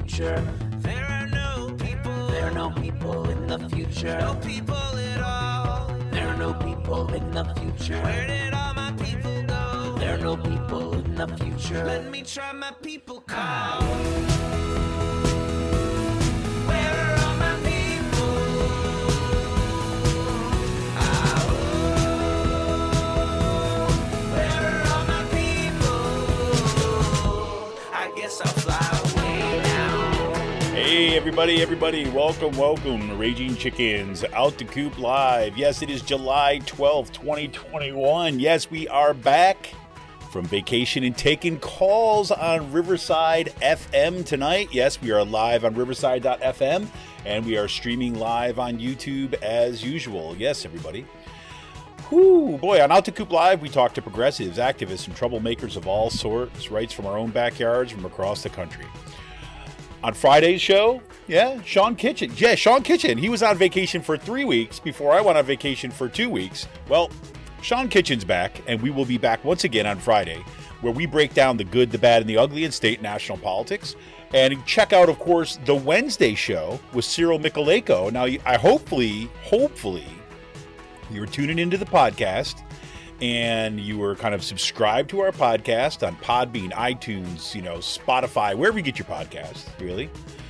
future. There are no people. There are no people in the future. No people at all. There are no people in the future. Where did all my people go? There are no people in the future. Let me try my people call. Where are all my people? Where are all my people? I guess I'll fly away now. Hey, everybody, welcome, Raging Chickens, Out the Coop Live. Yes, it is July 12th, 2021. Yes, we are back from vacation and taking calls on Riverside FM tonight. Yes, we are live on Riverside.fm, and we are streaming live on YouTube as usual. Yes, everybody. Whoo, boy, on Out the Coop Live, we talk to progressives, activists, and troublemakers of all sorts, rights from our own backyards from across the country. On Friday's show, Sean Kitchen. Yeah, Sean Kitchen. He was on vacation for 3 weeks before I went on vacation for 2 weeks. Well, Sean Kitchen's back, and we will be back once again on Friday, where we break down the good, the bad, and the ugly in state and national politics. And check out, of course, the Wednesday show with Cyril Michaleko. Now, I hopefully, you were tuning into the podcast, and you were kind of subscribed to our podcast on Podbean, iTunes, Spotify, wherever you get your podcasts, really.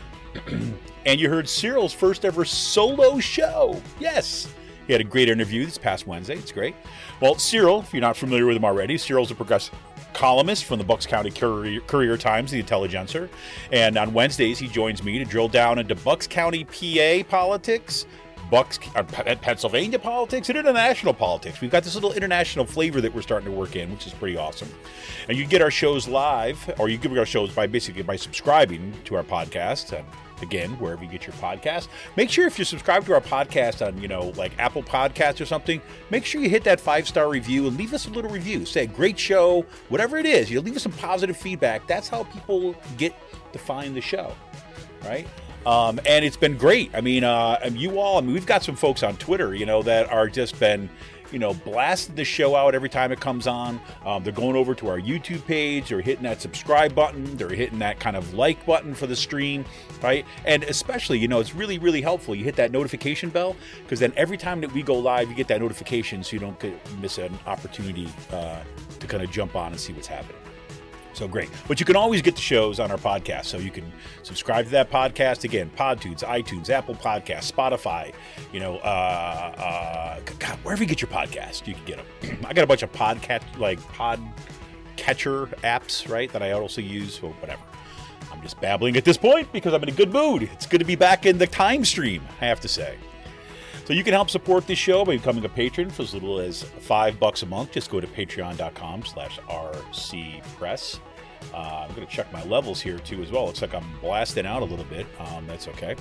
And you heard Cyril's first ever solo show. Yes. He had a great interview this past Wednesday. It's great. Well, Cyril, if you're not familiar with him already, Cyril's a progressive columnist from the Bucks County Courier Times, the Intelligencer. And on Wednesdays, he joins me to drill down into Bucks County, PA politics, Pennsylvania politics, and international politics. We've got this little international flavor that we're starting to work in, which is pretty awesome. And you get our shows live, or you get our shows by subscribing to our podcast. And again, wherever you get your podcast, make sure if you're subscribed to our podcast on, like Apple Podcasts or something, make sure you hit that 5-star review and leave us a little review. Say, great show, whatever it is. You leave us some positive feedback. That's how people get to find the show, right? And it's been great. I mean, we've got some folks on Twitter, that are just been, blasting the show out every time it comes on. They're going over to our YouTube page. They're hitting that subscribe button. They're hitting that kind of like button for the stream, right? And especially, it's really, really helpful. You hit that notification bell, because then every time that we go live, you get that notification so you don't miss an opportunity to kind of jump on and see what's happening. So great. But you can always get the shows on our podcast. So you can subscribe to that podcast. Again, PodTunes, iTunes, Apple Podcasts, Spotify, wherever you get your podcast, you can get them. I got a bunch of podcatcher apps, right, that I also use. Well, whatever. I'm just babbling at this point because I'm in a good mood. It's good to be back in the time stream, I have to say. So you can help support this show by becoming a patron for as little as $5 a month. Just go to patreon.com/rcpress. I'm going to check my levels here too as well. Looks like I'm blasting out a little bit. That's okay.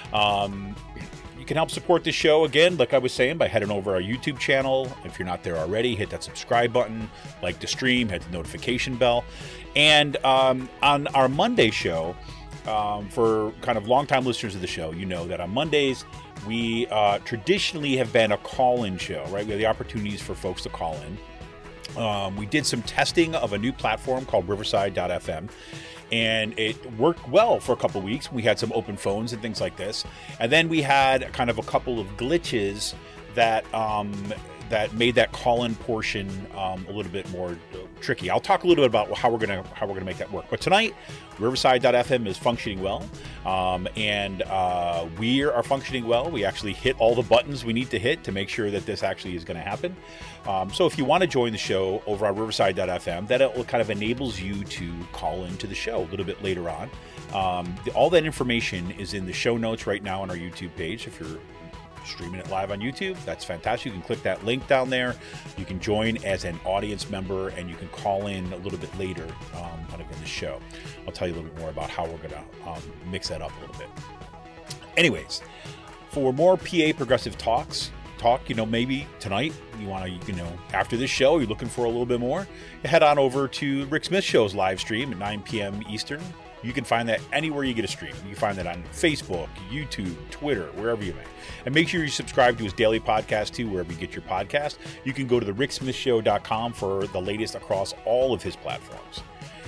You can help support this show, again, like I was saying, by heading over our YouTube channel. If you're not there already, hit that subscribe button, like the stream, hit the notification bell. And on our Monday show, for kind of longtime listeners of the show, you know that on Mondays, we traditionally have been a call-in show, right? We have the opportunities for folks to call in. We did some testing of a new platform called Riverside.fm, and it worked well for a couple of weeks. We had some open phones and things like this. And then we had kind of a couple of glitches that made that call-in portion a little bit more tricky. I'll talk a little bit about how we're gonna make that work. But tonight, Riverside.fm is functioning well, and we are functioning well. We actually hit all the buttons we need to hit to make sure that this actually is going to happen. So if you want to join the show over on Riverside.fm, that kind of enables you to call into the show a little bit later on. All that information is in the show notes right now on our YouTube page. If you're streaming it live on YouTube, that's fantastic. You can click that link down there. You can join as an audience member, and you can call in a little bit later kind of in the show. I'll tell you a little bit more about how we're going to mix that up a little bit. Anyways, for more PA progressive talk, maybe tonight you want to, after this show, you're looking for a little bit more, head on over to Rick Smith Show's live stream at 9 p.m. Eastern. You can find that anywhere you get a stream. You can find that on Facebook, YouTube, Twitter, wherever you may. And make sure you subscribe to his daily podcast, too, wherever you get your podcast. You can go to the ricksmithshow.com for the latest across all of his platforms.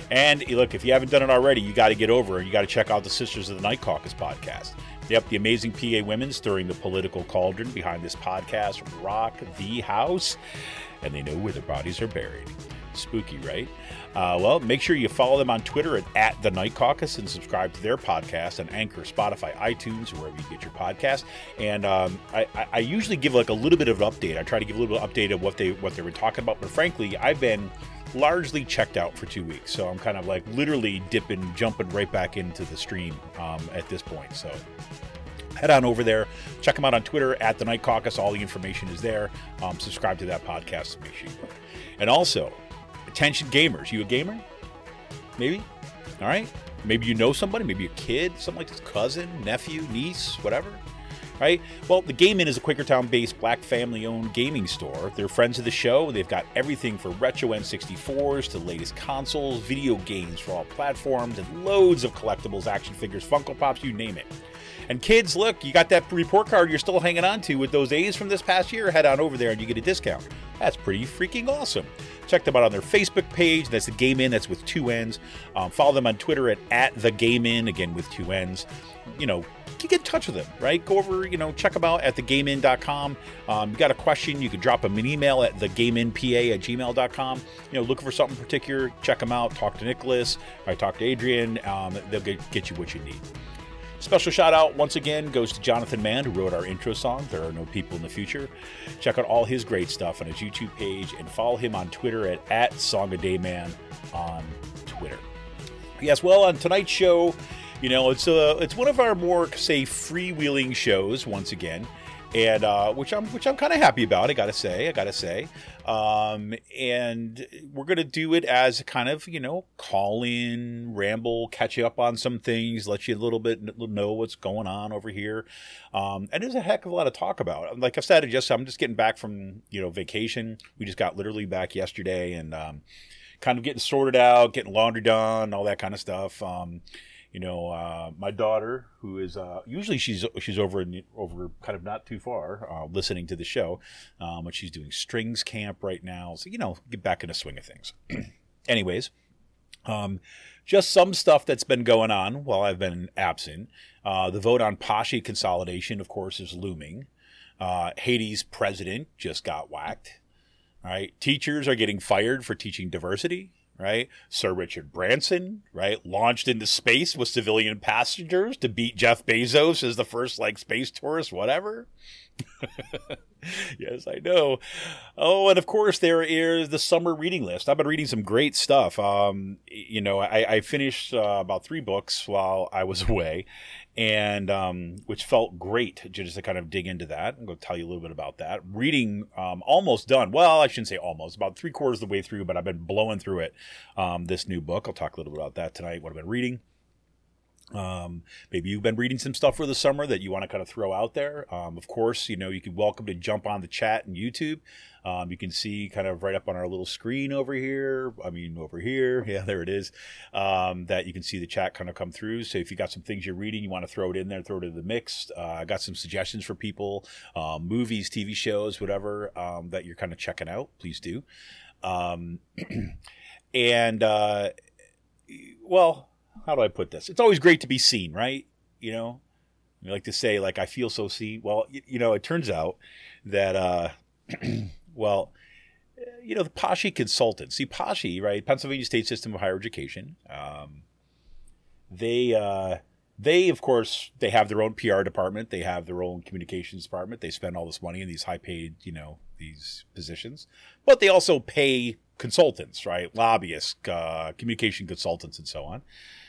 And look, if you haven't done it already, you got to get over and you got to check out the Sisters of the Night Caucus podcast. Yep, the amazing PA women stirring the political cauldron behind this podcast rock the house, and they know where their bodies are buried. Spooky, right? Well, make sure you follow them on Twitter at The Night Caucus and subscribe to their podcast on Anchor, Spotify, iTunes, or wherever you get your podcast. And I usually give like a little bit of an update. I try to give a little bit of update of what they were talking about. But frankly, I've been largely checked out for 2 weeks. So I'm kind of like literally jumping right back into the stream at this point. So head on over there. Check them out on Twitter at The Night Caucus. All the information is there. Subscribe to that podcast to make sure you do. And also, attention gamers. You a gamer? Maybe? All right. Maybe you know somebody. Maybe a kid. Something like this. Cousin, nephew, niece, whatever. Right? Well, the Game In is a Quakertown-based black family-owned gaming store. They're friends of the show. They've got everything from retro N64s to the latest consoles, video games for all platforms, and loads of collectibles, action figures, Funko Pops, you name it. And kids, look, you got that report card you're still hanging on to with those A's from this past year. Head on over there and you get a discount. That's pretty freaking awesome. Check them out on their Facebook page. That's the Game In. That's with 2 N's. Follow them on Twitter at the Game In, again with 2 N's. You know, get in touch with them, right? Go over, check them out at thegamein.com. You got a question, you can drop them an email at thegameinpa@gmail.com. Looking for something particular, check them out. Talk to Nicholas. I talk to Adrian. They'll get you what you need. Special shout out once again goes to Jonathan Mann, who wrote our intro song, There Are No People in the Future. Check out all his great stuff on his YouTube page and follow him on Twitter at SongADayMan on Twitter. Yes, well, on tonight's show, it's one of our more, say, freewheeling shows once again, and which I'm kind of happy about. I gotta say, and we're gonna do it as a kind of call in, ramble, catch you up on some things, let you a little bit know what's going on over here, and there's a heck of a lot to talk about. Like I said, I'm just getting back from vacation. We just got literally back yesterday, and kind of getting sorted out, getting laundry done, all that kind of stuff. My daughter, who is usually she's over kind of not too far, listening to the show, but she's doing strings camp right now. So get back in the swing of things. Anyways, just some stuff that's been going on while I've been absent. The vote on Paschi consolidation, of course, is looming. Haiti's president just got whacked. Right, teachers are getting fired for teaching diversity. Right, Sir Richard Branson, right, launched into space with civilian passengers to beat Jeff Bezos as the first space tourist, whatever. Yes, I know. Oh, and of course there is the summer reading list. I've been reading some great stuff. I finished about 3 books while I was away, and which felt great just to kind of dig into that. I'm going to tell you a little bit about that. Reading almost done. Well, I shouldn't say almost. About 3/4 of the way through, but I've been blowing through it. This new book. I'll talk a little bit about that tonight. What I've been reading. Maybe you've been reading some stuff for the summer that you want to kind of throw out there. Of course, you're welcome to jump on the chat and YouTube. You can see kind of right up on our little screen over here. Over here. Yeah, there it is. That you can see the chat kind of come through. So if you got some things you're reading, you want to throw it in there, throw it in the mix. I got some suggestions for people, movies, TV shows, whatever, that you're kind of checking out. Please do. Well, how do I put this? It's always great to be seen, right? You like to say, I feel so seen. Well, it turns out that, the Paschi consultants. See, Paschi, right? Pennsylvania State System of Higher Education. They, of course, they have their own PR department. They have their own communications department. They spend all this money in these high-paid, these positions. But they also pay consultants, right? Lobbyists, communication consultants, and so on.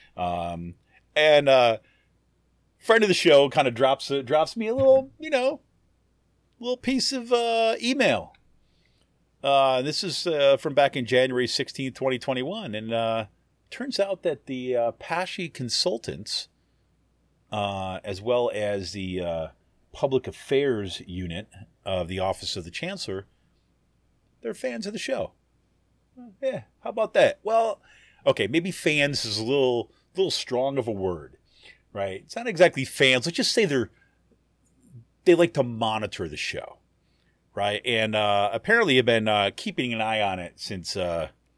Friend of the show kind of drops me a little, little piece of email. This is from back in January 16th, 2021. And turns out that the Paschi consultants, as well as the public affairs unit of the Office of the Chancellor, they're fans of the show. Yeah, how about that? Well, okay, maybe fans is a little strong of a word, right? It's not exactly fans. Let's just say they like to monitor the show, right? And apparently have been keeping an eye on it since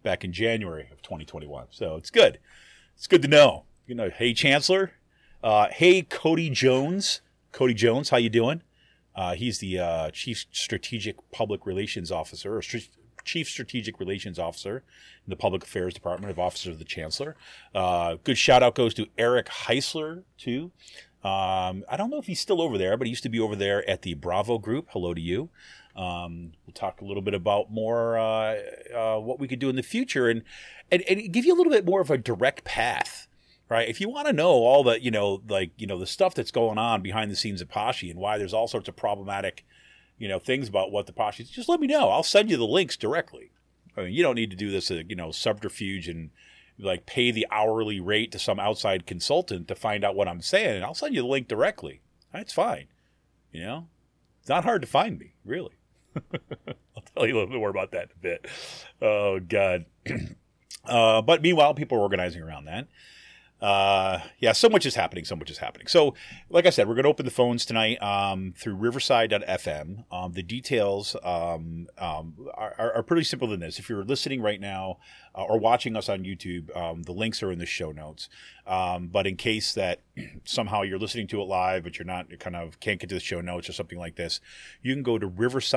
back in January of 2021. So it's good. It's good to know. Hey, Chancellor. Hey, Cody Jones. Cody Jones, how you doing? He's the Chief Strategic Public Relations Officer, or Chief Strategic Relations Officer in the Public Affairs Department of Office of the Chancellor. Good shout out goes to Eric Heisler, too. I don't know if he's still over there, but he used to be over there at the Bravo Group. Hello to you. We'll talk a little bit about more what we could do in the future and give you a little bit more of a direct path, right? If you want to know all the, the stuff that's going on behind the scenes at Poshy and why there's all sorts of problematic, things about what the Poshy is, just let me know. I'll send you the links directly. I mean, you don't need to do this, subterfuge and pay the hourly rate to some outside consultant to find out what I'm saying. I'll send you the link directly. That's fine. It's not hard to find me, really. I'll tell you a little bit more about that in a bit. Oh, God. But meanwhile, people are organizing around that. So much is happening. So, like I said, we're going to open the phones tonight through riverside.fm. The details are pretty simple than this. If you're listening right now or watching us on YouTube, the links are in the show notes. But in case that somehow you're listening to it live, but you're not, can't get to the show notes or something like this, you can go to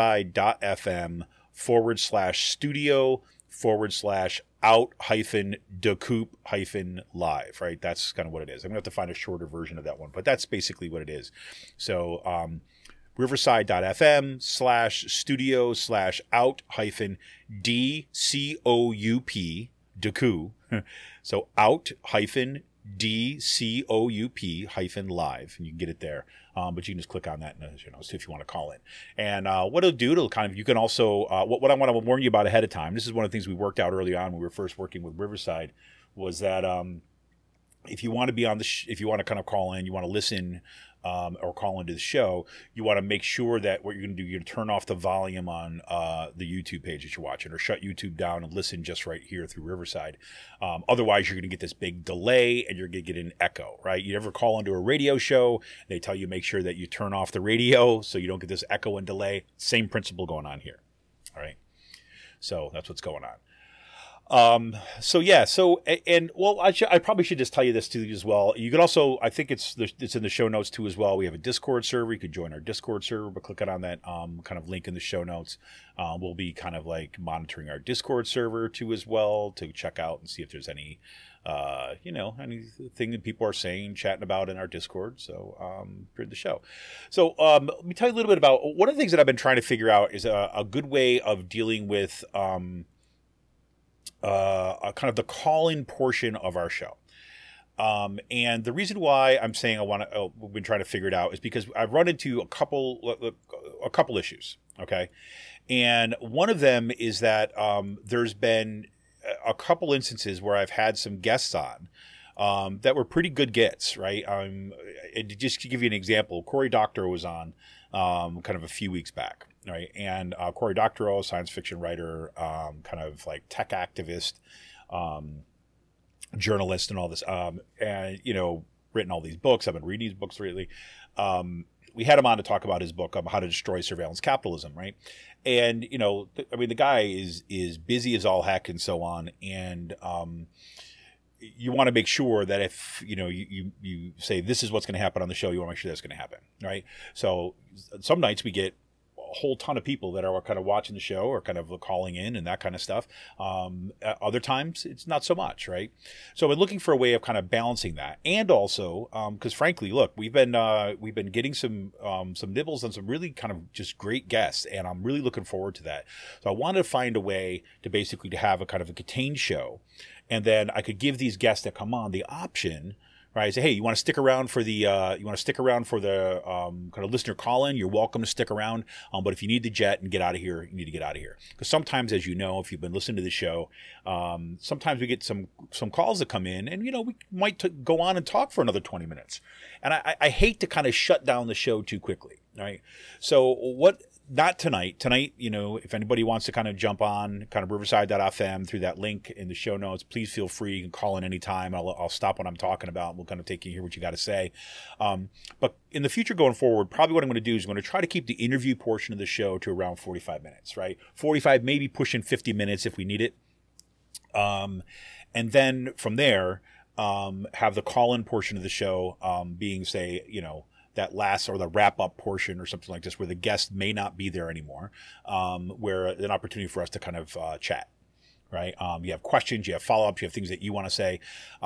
riverside.fm/studio/out-decoup-live, right? That's kind of what it is. I'm going to have to find a shorter version of that one, but that's basically what it is. So, riverside.fm/studio/out-DCOUP, Decoup. So out-DCOUP-live, and you can get it there. But you can just click on that and see if you want to call in. And what it'll do, you can also, what I want to warn you about ahead of time, this is one of the things we worked out early on when we were first working with Riverside, was that if you want to be on if you want to kind of call in, you want to listen or call into the show, you want to make sure that what you're going to do, you're going to turn off the volume on the YouTube page that you're watching, or shut YouTube down and listen just right here through Riverside. Otherwise, you're going to get this big delay and you're going to get an echo, right? You ever call into a radio show, they tell you make sure that you turn off the radio so you don't get this echo and delay. Same principle going on here, all right? So that's what's going on. I probably should just tell you this too as well. You can also, I think it's in the show notes too as well. We have a Discord server. You could join our Discord server by clicking on that kind of link in the show notes. We'll be kind of monitoring our Discord server too as well to check out and see if there's any, anything that people are saying, chatting about in our Discord. So during the show. So let me tell you a little bit about one of the things that I've been trying to figure out is a good way of dealing with kind of the call-in portion of our show. And the reason why I'm saying we've been trying to figure it out is because I've run into a couple issues. Okay. And one of them is that, there's been a couple instances where I've had some guests on, that were pretty good gets, right? And just to give you an example, Cory Doctorow was on, kind of a few weeks back. Right. And Cory Doctorow, science fiction writer, kind of tech activist, journalist and all this, and, written all these books. I've been reading these books lately. We had him on to talk about his book, How to Destroy Surveillance Capitalism. Right. And, the guy is busy as all heck and so on. And you want to make sure that if, you say this is what's going to happen on the show, you want to make sure that's going to happen. Right. So some nights we get a whole ton of people that are kind of watching the show or kind of calling in and that kind of stuff. Other times it's not so much, right? So we're looking for a way of kind of balancing that, and also because frankly, look, we've been getting some nibbles on some really kind of just great guests, and I'm really looking forward to that. So I wanted to find a way to basically to have a kind of a contained show, and then I could give these guests that come on the option. Right. Say, hey, you want to stick around for the kind of listener call in? You're welcome to stick around. But if you need to jet and get out of here, you need to get out of here. Because sometimes, as you know, if you've been listening to the show, sometimes we get some calls that come in, and we might go on and talk for another 20 minutes. And I hate to kind of shut down the show too quickly. Right. So not tonight. Tonight, if anybody wants to kind of jump on kind of riverside.fm through that link in the show notes, please feel free. You can call in anytime. I'll stop what I'm talking about. We'll kind of take you hear what you got to say. But in the future going forward, probably what I'm going to do is I'm going to try to keep the interview portion of the show to around 45 minutes, right? 45, maybe pushing 50 minutes if we need it. And then from there, have the call-in portion of the show being, say, that last or the wrap-up portion or something like this, where the guest may not be there anymore, where an opportunity for us to kind of chat. Right. You have questions, you have follow-ups, you have things that you want to say.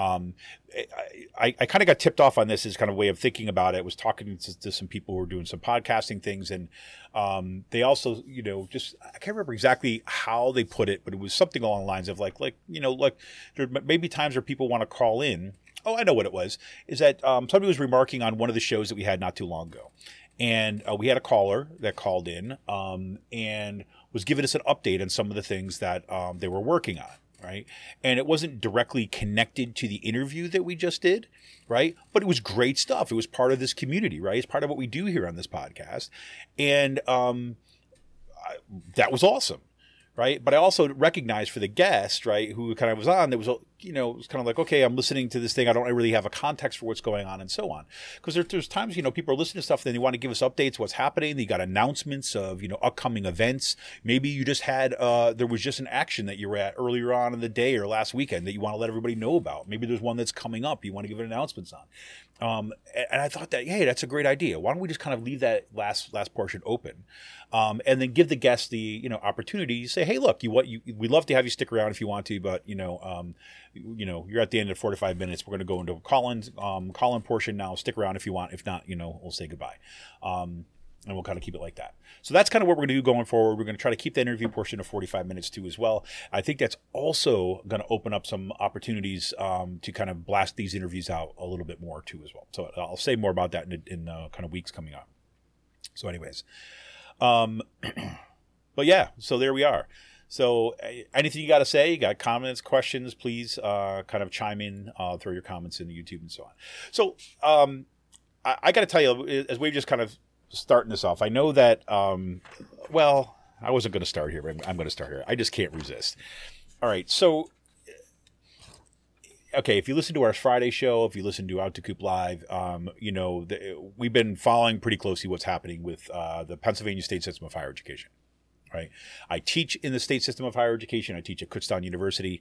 I kind of got tipped off on this as kind of way of thinking about it. I was talking to some people who were doing some podcasting things, and they also, I can't remember exactly how they put it, but it was something along the lines of like there may be times where people want to call in. Oh, I know what it was. Is that somebody was remarking on one of the shows that we had not too long ago. And we had a caller that called in and was giving us an update on some of the things that they were working on, right? And it wasn't directly connected to the interview that we just did, right? But it was great stuff. It was part of this community, right? It's part of what we do here on this podcast. And that was awesome, right? But I also recognized for the guest, right, who kind of was on, there was, it was kind of like, okay, I'm listening to this thing. I don't really have a context for what's going on and so on. Because there's times, people are listening to stuff, and then they want to give us updates, what's happening. You got announcements of, upcoming events. Maybe you just had, there was just an action that you were at earlier on in the day or last weekend that you want to let everybody know about. Maybe there's one that's coming up you want to give announcements on. And I thought that, hey, that's a great idea. Why don't we just kind of leave that last portion open, and then give the guests the opportunity to say, hey, look, we'd love to have you stick around if you want to, but you're at the end of 45 minutes. We're going to go into a call-in portion now. Stick around if you want. If not, we'll say goodbye. And we'll kind of keep it like that. So that's kind of what we're going to do going forward. We're going to try to keep the interview portion of 45 minutes too as well. I think that's also going to open up some opportunities to kind of blast these interviews out a little bit more too as well. So I'll say more about that in kind of weeks coming up. So anyways, but yeah, so there we are. So anything you got to say, you got comments, questions, please kind of chime in, throw your comments in YouTube and so on. So I got to tell you, as we've just kind of starting this off, I know that, I wasn't going to start here, but I'm going to start here. I just can't resist. All right. So, okay, if you listen to our Friday show, if you listen to Out to Coop Live, we've been following pretty closely what's happening with the Pennsylvania State System of Higher Education. Right. I teach in the state system of higher education. I teach at Kutztown University.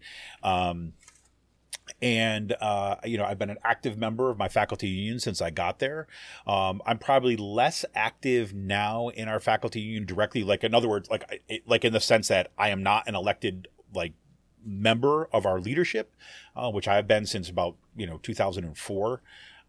And I've been an active member of my faculty union since I got there. I'm probably less active now in our faculty union directly. Like, in other words, like in the sense that I am not an elected, member of our leadership, which I have been since about, 2004.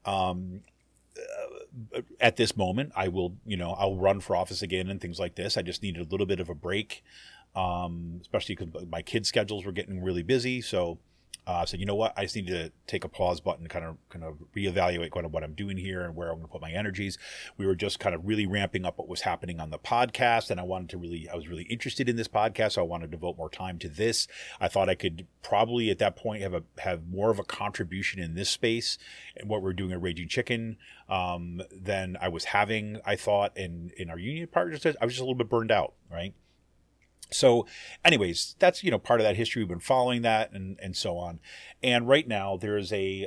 At this moment, I will, I'll run for office again and things like this. I just needed a little bit of a break, especially because my kids' schedules were getting really busy. So I said, you know what? I just need to take a pause button, kind of reevaluate kind of what I'm doing here and where I'm going to put my energies. We were just kind of really ramping up what was happening on the podcast, and I was really interested in this podcast, so I wanted to devote more time to this. I thought I could probably at that point have more of a contribution in this space and what we're doing at Raging Chicken than I was having, I thought, in our union partners. I was just a little bit burned out, right? So anyways, that's, part of that history. We've been following that and so on. And right now there is a,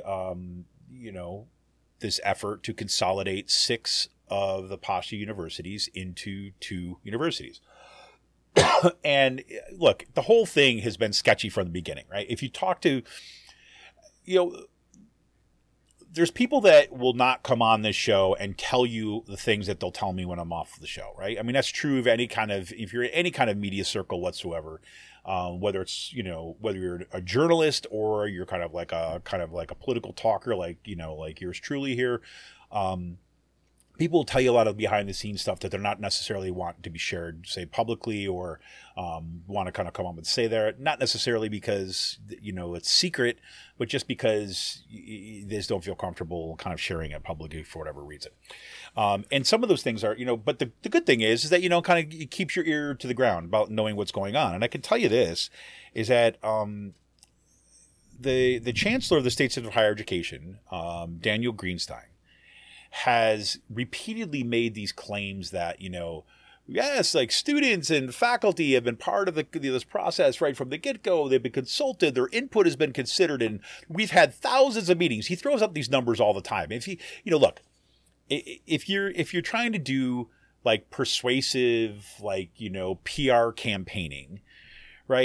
this effort to consolidate 6 of the PASHA universities into 2 universities. And look, the whole thing has been sketchy from the beginning, right? If you talk to, there's people that will not come on this show and tell you the things that they'll tell me when I'm off the show, right? I mean, that's true of if you're in any kind of media circle whatsoever, whether it's, whether you're a journalist or you're kind of like a political talker, like yours truly here. People will tell you a lot of behind the scenes stuff that they're not necessarily want to be shared, say, publicly, or want to kind of come up and say there. Not necessarily because, it's secret, but just because they just don't feel comfortable kind of sharing it publicly for whatever reason. And some of those things are, but the good thing is that, kind of it keeps your ear to the ground about knowing what's going on. And I can tell you this, is that the Chancellor of the State System of Higher Education, Daniel Greenstein, has repeatedly made these claims that, yes, like students and faculty have been part of this process right from the get-go. They've been consulted. Their input has been considered, and we've had thousands of meetings. He throws up these numbers all the time. If look, if you're trying to do like persuasive, PR campaigning, right?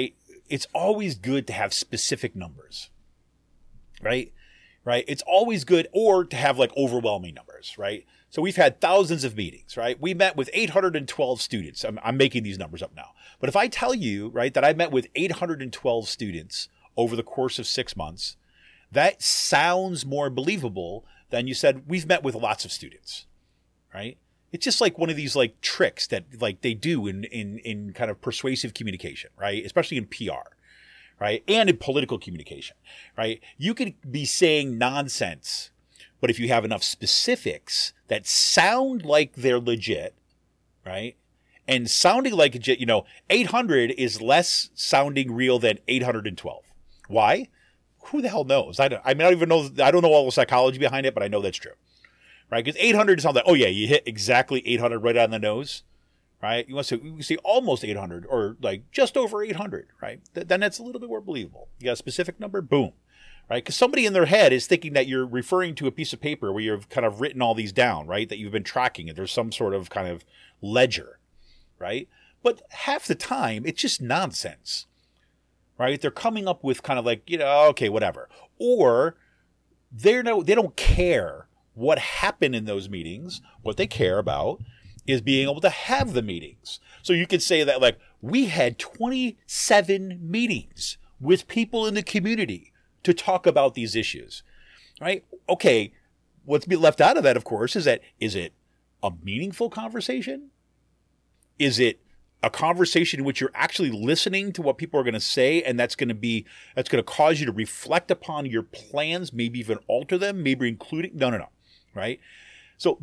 it's always good to have specific numbers, right? Right? It's always good, or to have like overwhelming numbers, right? So we've had thousands of meetings, right? We met with 812 students. I'm making these numbers up now. But if I tell you, right, that I met with 812 students over the course of 6 months, that sounds more believable than you said we've met with lots of students, right? It's just like one of these like tricks that like they do in kind of persuasive communication, right? Especially in PR, right? And in political communication, right? You could be saying nonsense, but if you have enough specifics that sound like they're legit, right? And sounding like legit, 800 is less sounding real than 812. Why? Who the hell knows? I don't even know. I don't know all the psychology behind it, but I know that's true, right? Because 800 sounds like, oh yeah, you hit exactly 800 right on the nose, right? You see almost 800 or like just over 800, right? Then that's a little bit more believable. You got a specific number, boom. Right? Because somebody in their head is thinking that you're referring to a piece of paper where you've kind of written all these down, right? That you've been tracking it. There's some sort of kind of ledger, right? But half the time, it's just nonsense, right? They're coming up with kind of like, okay, whatever. Or they don't care what happened in those meetings. What they care about is being able to have the meetings. So you could say that like, we had 27 meetings with people in the community to talk about these issues, right? Okay, what's been left out of that, of course, is it a meaningful conversation? Is it a conversation in which you're actually listening to what people are going to say, and that's going to cause you to reflect upon your plans, maybe even alter them, maybe including no, right? So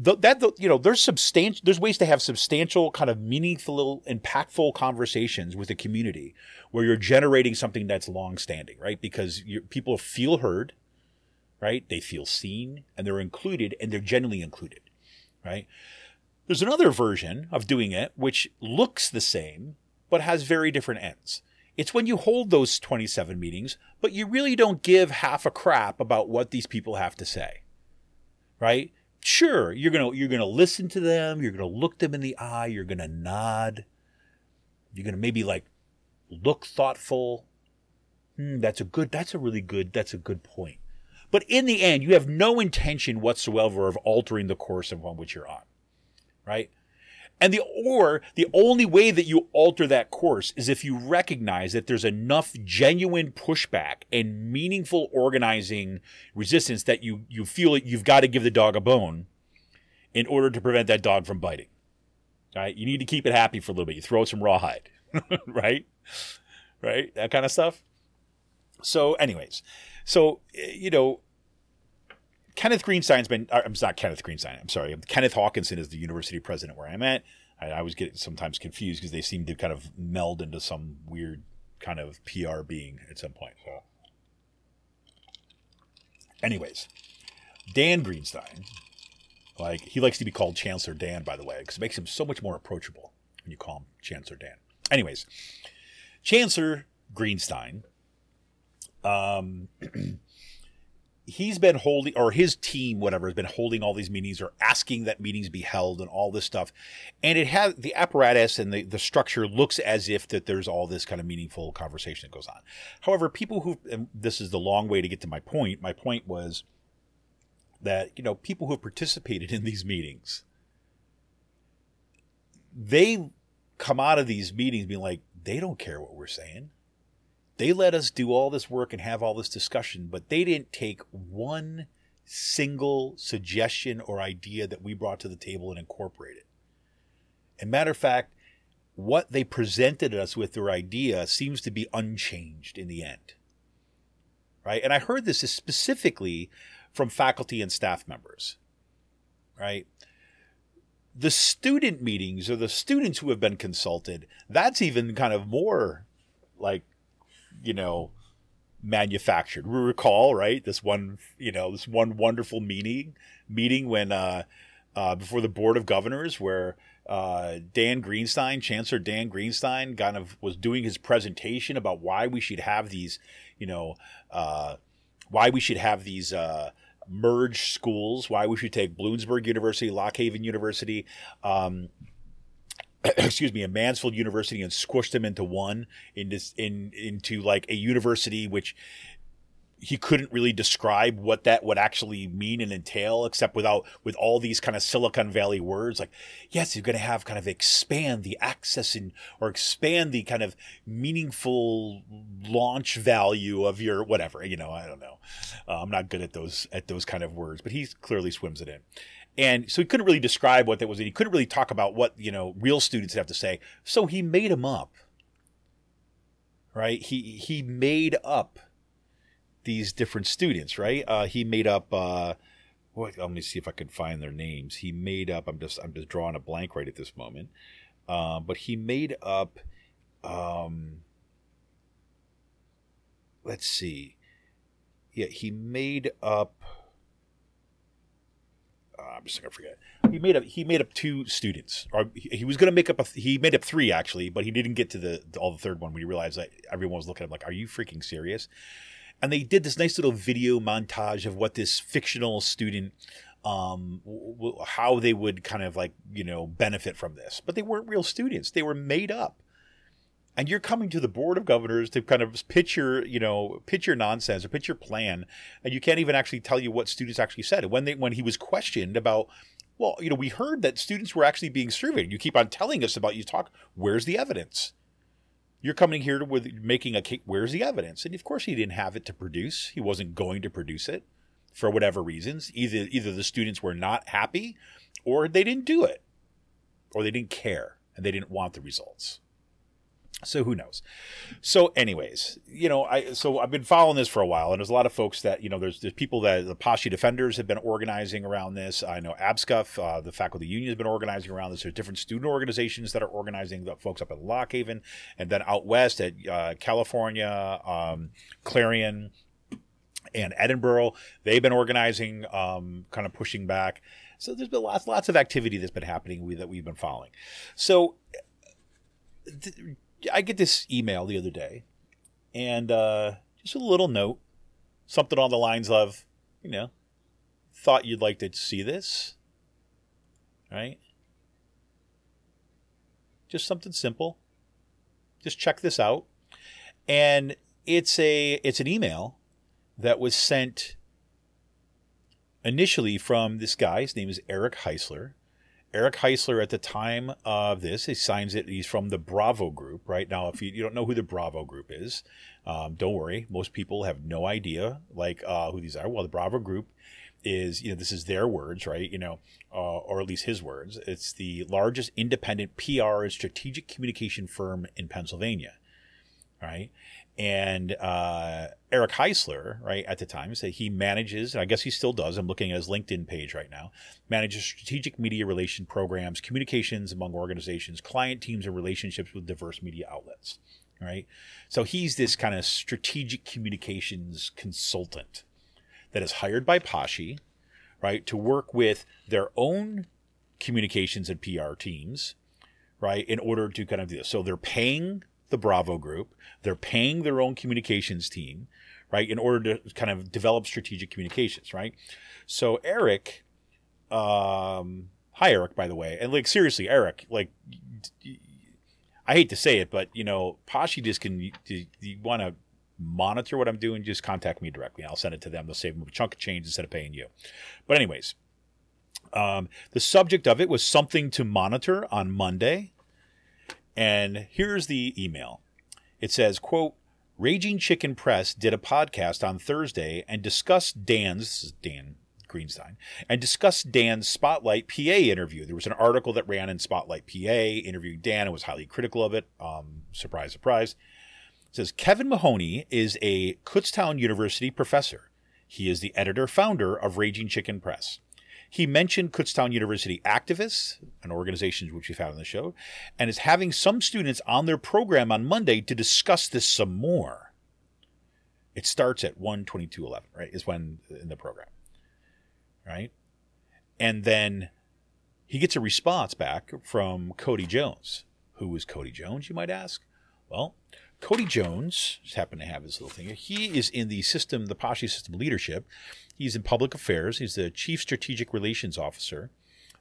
there's ways to have substantial, kind of meaningful, impactful conversations with the community where you're generating something that's long-standing, right? Because people feel heard, right? They feel seen, and they're included, and they're genuinely included, right? There's another version of doing it which looks the same but has very different ends. It's when you hold those 27 meetings, but you really don't give half a crap about what these people have to say, right? Sure, you're gonna listen to them. You're gonna look them in the eye. You're gonna nod. You're gonna maybe like look thoughtful. That's a good point. But in the end, you have no intention whatsoever of altering the course of which you're on, right? And the only way that you alter that course is if you recognize that there's enough genuine pushback and meaningful organizing resistance that you feel like you've got to give the dog a bone in order to prevent that dog from biting. Right? You need to keep it happy for a little bit. You throw it some rawhide, right? Right? That kind of stuff. So anyways, Kenneth Greenstein's been, it's not Kenneth Greenstein, I'm sorry. Kenneth Hawkinson is the university president where I'm at. I always get sometimes confused because they seem to kind of meld into some weird kind of PR being at some point. So, anyways, Dan Greenstein, like he likes to be called Chancellor Dan, by the way, because it makes him so much more approachable when you call him Chancellor Dan. Anyways, Chancellor Greenstein, he's been holding, or his team, whatever, has been holding all these meetings or asking that meetings be held and all this stuff. And it has the apparatus and the structure looks as if that there's all this kind of meaningful conversation that goes on. However, and this is the long way to get to my point. My point was that, people who have participated in these meetings, they come out of these meetings being like, they don't care what we're saying. They let us do all this work and have all this discussion, but they didn't take one single suggestion or idea that we brought to the table and incorporate it. And matter of fact, what they presented us with, their idea, seems to be unchanged in the end. Right? And I heard this specifically from faculty and staff members. Right? The student meetings, or the students who have been consulted, that's even kind of more like, manufactured. We recall, right, this one wonderful meeting when before the Board of Governors, where Chancellor Dan Greenstein kind of was doing his presentation about why we should have these, merged schools, why we should take Bloomsburg University, Lock Haven University, excuse me, a Mansfield University and squished them into into like a university which he couldn't really describe what that would actually mean and entail, except with all these kind of Silicon Valley words like, yes, you're going to have kind of expand the access or expand the kind of meaningful launch value of your whatever, I don't know. I'm not good at those kind of words, but he clearly swims it in. And so he couldn't really describe what that was. And he couldn't really talk about what, real students have to say. So he made them up, right? He made up these different students, right? He made up. Let me see if I can find their names. He made up. I'm just drawing a blank right at this moment. But he made up. Let's see. Yeah, he made up. I'm just gonna forget. He made up 2 students, or he was gonna make up he made up 3 actually, but he didn't get to the third one when he realized that everyone was looking at him like, "Are you freaking serious?" And they did this nice little video montage of what this fictional student, how they would kind of like, benefit from this. But they weren't real students. They were made up. And you're coming to the Board of Governors to kind of pitch your nonsense or pitch your plan. And you can't even actually tell you what students actually said. When he was questioned about, well, we heard that students were actually being surveyed. You keep on telling us about where's the evidence? You're coming here with making a case. Where's the evidence? And of course, he didn't have it to produce. He wasn't going to produce it for whatever reasons. Either the students were not happy, or they didn't do it, or they didn't care and they didn't want the results. So who knows? So anyways, I've been following this for a while, and there's a lot of folks that, there's people that the Poshy Defenders have been organizing around this. I know ABSCUF, the faculty union, has been organizing around this. There's different student organizations that are organizing, the folks up at Lock Haven, and then out west at California, Clarion, and Edinburgh. They've been organizing, kind of pushing back. So there's been lots of activity that's been happening that we've been following. So I get this email the other day, and just a little note, something on the lines of, thought you'd like to see this, right? Just something simple. Just check this out. And it's an email that was sent initially from this guy. His name is Eric Heisler. Eric Heisler, at the time of this, he signs it. He's from the Bravo Group. Right now, if you don't know who the Bravo Group is, don't worry. Most people have no idea who these are. Well, the Bravo Group is, this is their words, right? Or at least his words. It's the largest independent PR and strategic communication firm in Pennsylvania, right? And Eric Heisler, right, at the time, said he manages, and I guess he still does, I'm looking at his LinkedIn page right now, manages strategic media relation programs, communications among organizations, client teams, and relationships with diverse media outlets, right? So he's this kind of strategic communications consultant that is hired by Poshy, right, to work with their own communications and PR teams, right, in order to kind of do this. So they're paying the Bravo Group, they're paying their own communications team, right, in order to kind of develop strategic communications, right? So Eric, hi Eric, by the way, and seriously, Eric, I hate to say it, but Poshy just you want to monitor what I'm doing, just contact me directly. I'll send it to them. They'll save them a chunk of change instead of paying you. But anyways, the subject of it was something to monitor on Monday. And here's the email. It says, quote, Raging Chicken Press did a podcast on Thursday and discussed this is Dan Greenstein, and discussed Dan's Spotlight PA interview. There was an article that ran in Spotlight PA interviewing Dan and was highly critical of it. Surprise, surprise. It says, Kevin Mahoney is a Kutztown University professor. He is the editor-founder of Raging Chicken Press. He mentioned Kutztown University activists, an organization which we've had on the show, and is having some students on their program on Monday to discuss this some more. It starts at 1:22:11, right, is when in the program, right? And then he gets a response back from Cody Jones. Who is Cody Jones, you might ask? Well, Cody Jones, just happened to have his little thing here. He is in the Poshy system leadership. He's in public affairs. He's the chief strategic relations officer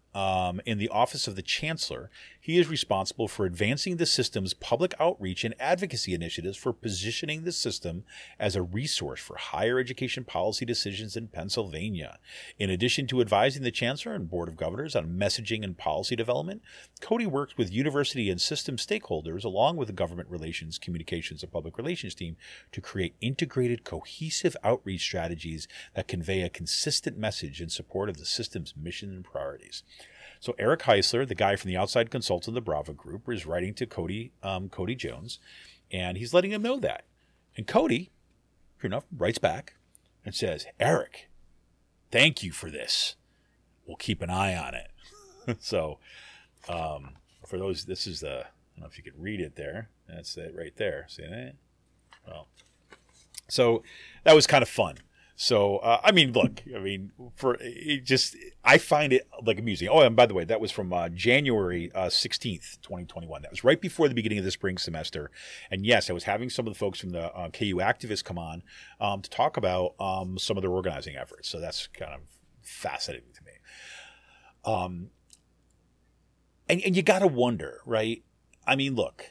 in the Office of the Chancellor. He is responsible for advancing the system's public outreach and advocacy initiatives for positioning the system as a resource for higher education policy decisions in Pennsylvania. In addition to advising the Chancellor and Board of Governors on messaging and policy development, Cody works with university and system stakeholders along with the government relations, communications, and public relations team to create integrated, cohesive outreach strategies that convey a consistent message in support of the system's mission and priorities. So Eric Heisler, the guy from the outside consultant of the Bravo Group, is writing to Cody Jones, and he's letting him know that. And Cody, sure enough, writes back and says, "Eric, thank you for this. We'll keep an eye on it." So for those, this is the, I don't know if you could read it there. That's it right there. See that? Well, so that was kind of fun. So, I mean, look, for it just, I find it like amusing. Oh, and by the way, that was from January 16th, 2021. That was right before the beginning of the spring semester. And yes, I was having some of the folks from the KU activists come on to talk about some of their organizing efforts. So that's kind of fascinating to me. And you got to wonder, right? I mean, look,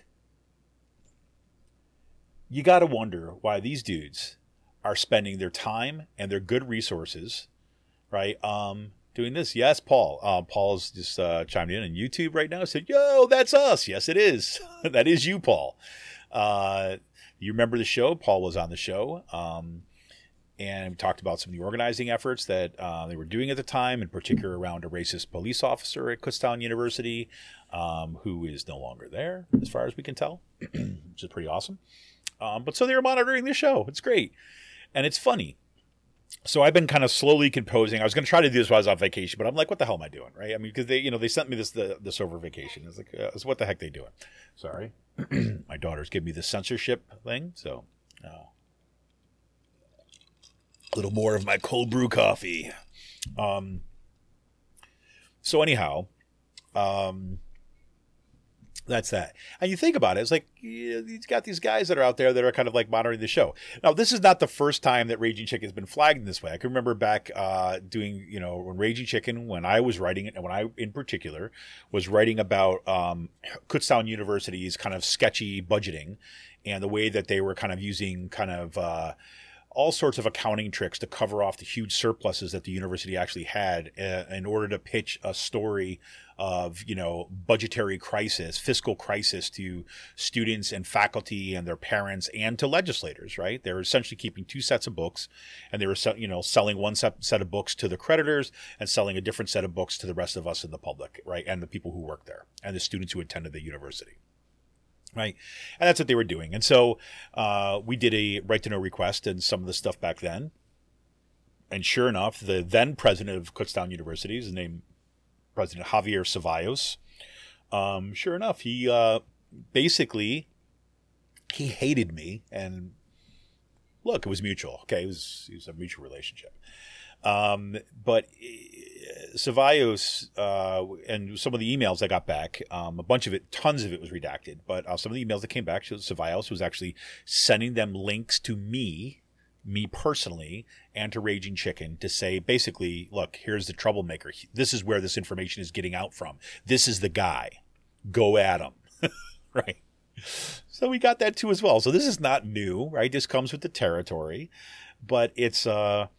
you got to wonder why these dudes are spending their time and their good resources, right, doing this. Yes, Paul. Paul's just chimed in on YouTube right now. Said, "Yo, that's us." Yes, it is. That is you, Paul. You remember the show? Paul was on the show, and we talked about some of the organizing efforts that they were doing at the time, in particular around a racist police officer at Kutztown University, who is no longer there, as far as we can tell, which is pretty awesome. But so they were monitoring the show. It's great. And it's funny. So I've been kind of slowly composing. I was going to try to do this while I was on vacation, but I'm like, what the hell am I doing? Right. I mean, because they sent me this over vacation. I was like, so what the heck they doing? Sorry. My daughters give me the censorship thing. So a little more of my cold brew coffee. So anyhow, that's that. And you think about it, it's like, you've got these guys that are out there that are kind of like monitoring the show. Now, this is not the first time that Raging Chicken has been flagged in this way. I can remember back doing, when Raging Chicken, when I was writing it, and when I, in particular, was writing about Kutztown University's kind of sketchy budgeting and the way that they were kind of using kind of all sorts of accounting tricks to cover off the huge surpluses that the university actually had in order to pitch a story of, budgetary crisis, fiscal crisis to students and faculty and their parents and to legislators, right? They were essentially keeping two sets of books, and they were, selling one set of books to the creditors and selling a different set of books to the rest of us in the public, right? And the people who work there and the students who attended the university. Right. And that's what they were doing. And so we did a right to know request and some of the stuff back then. And sure enough, the then president of Kutztown University is named President Javier Cevallos. Sure enough, he basically, he hated me. And look, it was mutual. Okay. It was a mutual relationship. But Cevallos, and some of the emails I got back, a bunch of it, tons of it was redacted, but some of the emails that came back showed Cevallos was actually sending them links to me personally, and to Raging Chicken to say, basically, look, here's the troublemaker. This is where this information is getting out from. This is the guy. Go at him. Right. So we got that too as well. So this is not new, right? This comes with the territory, but it's,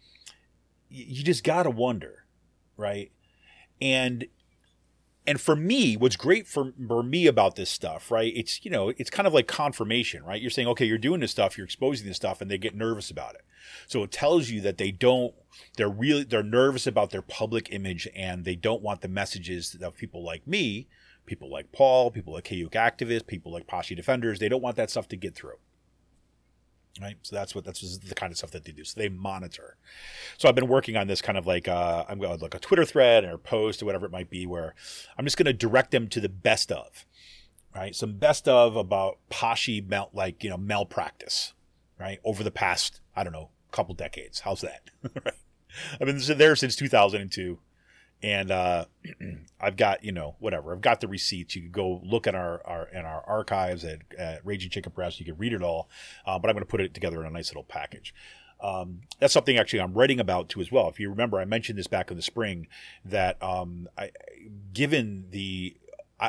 you just got to wonder, right? And for me, what's great for me about this stuff, right? It's, it's kind of like confirmation, right? You're saying, okay, you're doing this stuff, you're exposing this stuff, and they get nervous about it. So it tells you that they're nervous about their public image, and they don't want the messages of people like me, people like Paul, people like KU activists, people like Pashi defenders. They don't want that stuff to get through. Right. So that's the kind of stuff that they do. So they monitor. So I've been working on this kind of like, I'm going to like a Twitter thread or a post or whatever it might be, where I'm just going to direct them to the best of, right? Some best of about Pashi malpractice, right? Over the past, I don't know, couple decades. How's that? Right. I've been there since 2002. And I've got, whatever. I've got the receipts. You can go look at our archives at Raging Chicken Press. You can read it all. But I'm going to put it together in a nice little package. That's something actually I'm writing about too as well. If you remember, I mentioned this back in the spring that given the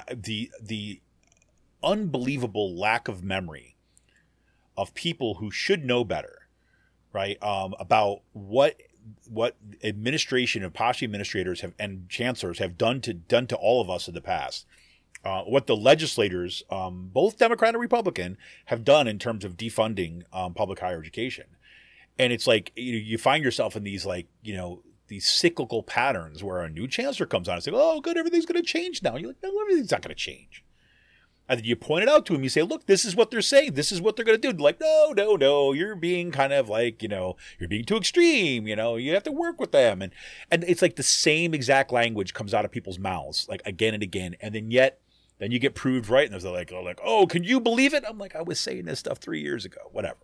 unbelievable lack of memory of people who should know better, right? About what administration and PASHI administrators have and chancellors have done to all of us in the past. What the legislators, both Democrat and Republican, have done in terms of defunding public higher education. And it's like you find yourself in these these cyclical patterns where a new chancellor comes on and says, "Oh, good, everything's going to change now." And you're like, "No, everything's not going to change." And then you point it out to him. You say, "Look, this is what they're saying. This is what they're going to do." They're like, no, you're being kind of like, you're being too extreme. You have to work with them. And it's like the same exact language comes out of people's mouths, like again and again. And then you get proved right. And they're like, "Oh, can you believe it?" I'm like, I was saying this stuff 3 years ago, whatever.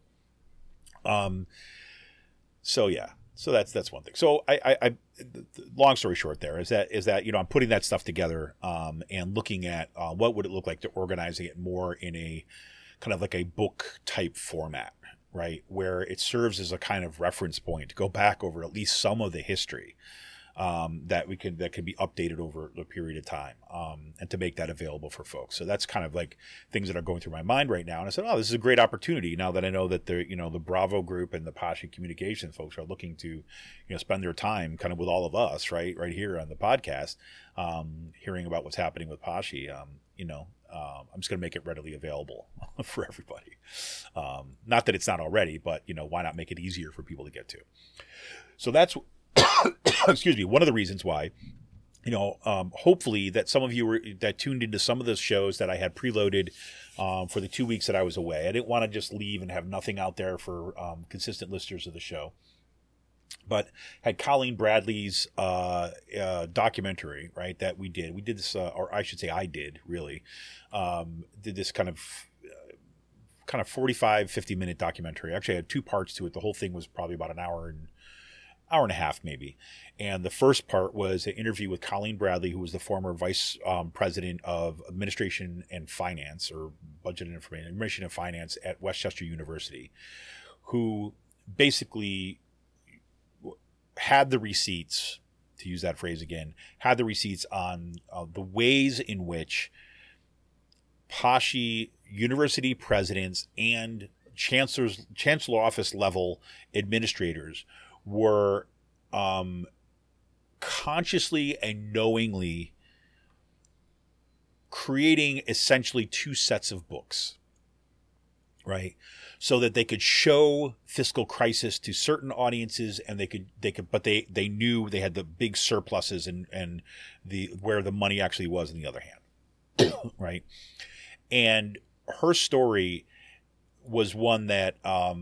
So yeah. So that's one thing. So I long story short, there is that I'm putting that stuff together and looking at what would it look like to organizing it more in a kind of like a book type format, right, where it serves as a kind of reference point to go back over at least some of the history that can be updated over a period of time and to make that available for folks. So that's kind of like things that are going through my mind right now. And I said, oh, this is a great opportunity now that I know that the Bravo Group and the PASHI Communication folks are looking to, spend their time kind of with all of us right here on the podcast, hearing about what's happening with PASHI. I'm just going to make it readily available for everybody. Not that it's not already, but why not make it easier for people to get to? So that's excuse me, one of the reasons why, hopefully that some of you that tuned into some of the shows that I had preloaded for the 2 weeks that I was away. I didn't want to just leave and have nothing out there for consistent listeners of the show. But had Colleen Bradley's documentary, right, that we did. We did this, or I should say I did, really. Did this kind of 45, 50-minute documentary. Actually, I had two parts to it. The whole thing was probably about an hour and a half maybe. And the first part was an interview with Colleen Bradley, who was the former vice president of administration and finance, or budget and information and finance at Westchester University, who basically had the receipts, to use that phrase again, had the receipts on the ways in which PASHI university presidents and chancellor office level administrators were consciously and knowingly creating essentially two sets of books, right? So that they could show fiscal crisis to certain audiences, and but they knew they had the big surpluses and where the money actually was on the other hand, right? And her story was one that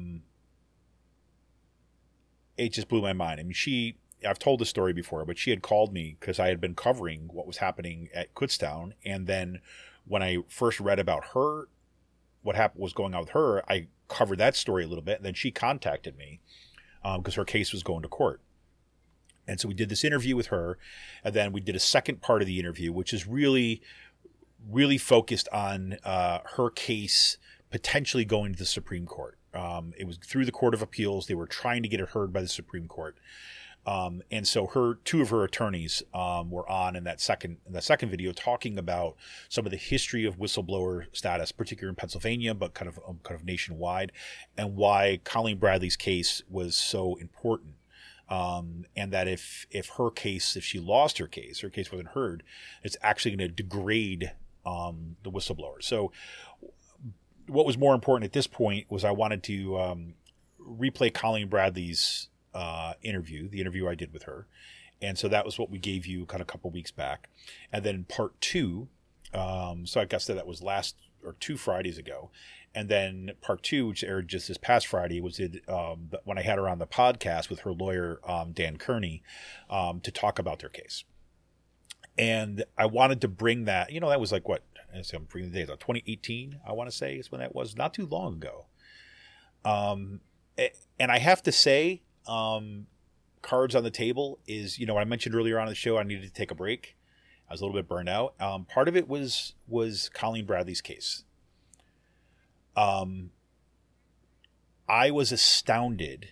it just blew my mind. I mean, I've told this story before, but she had called me because I had been covering what was happening at Kutztown. And then when I first read about her, what was going on with her, I covered that story a little bit. And then she contacted me because her case was going to court. And so we did this interview with her. And then we did a second part of the interview, which is really, really focused on her case potentially going to the Supreme Court. It was through the Court of Appeals. They were trying to get it heard by the Supreme Court. And so two of her attorneys were on in that second video talking about some of the history of whistleblower status, particularly in Pennsylvania, but kind of nationwide, and why Colleen Bradley's case was so important. And that if she lost her case wasn't heard, it's actually going to degrade the whistleblower. So what was more important at this point was I wanted to replay Colleen Bradley's interview, the interview I did with her. And so that was what we gave you kind of a couple weeks back. And then part two, so I guess that was last or 2 Fridays ago. And then part two, which aired just this past Friday, was when I had her on the podcast with her lawyer, Dan Kearney, to talk about their case. And I wanted to bring that, that was like what? I'm bringing the days out. 2018, I want to say, is when that was. Not too long ago. And I have to say, cards on the table is, what I mentioned earlier on in the show, I needed to take a break. I was a little bit burned out. Part of it was Colleen Bradley's case. I was astounded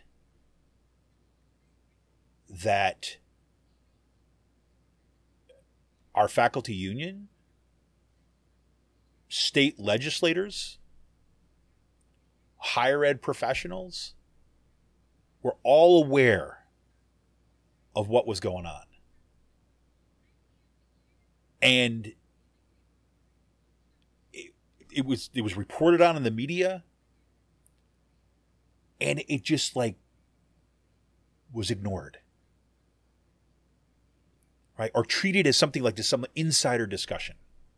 that our faculty union, state legislators, higher ed professionals were all aware of what was going on. And it was reported on in the media, and it just like was ignored. Right? Or treated as something like just some insider discussion.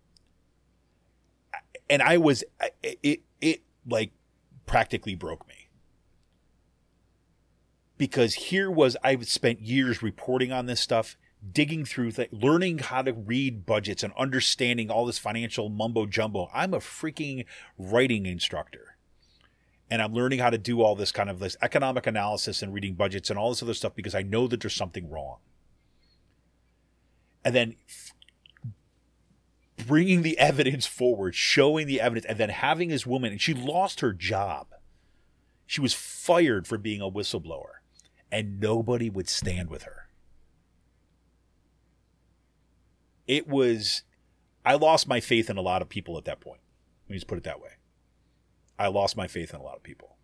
And it like practically broke me. Because here was, I've spent years reporting on this stuff, digging through, learning how to read budgets and understanding all this financial mumbo jumbo. I'm a freaking writing instructor. And I'm learning how to do all this kind of this economic analysis and reading budgets and all this other stuff because I know that there's something wrong. And then bringing the evidence forward, showing the evidence, and then having this woman, and she lost her job. She was fired for being a whistleblower, and nobody would stand with her. I lost my faith in a lot of people at that point. Let me just put it that way. I lost my faith in a lot of people.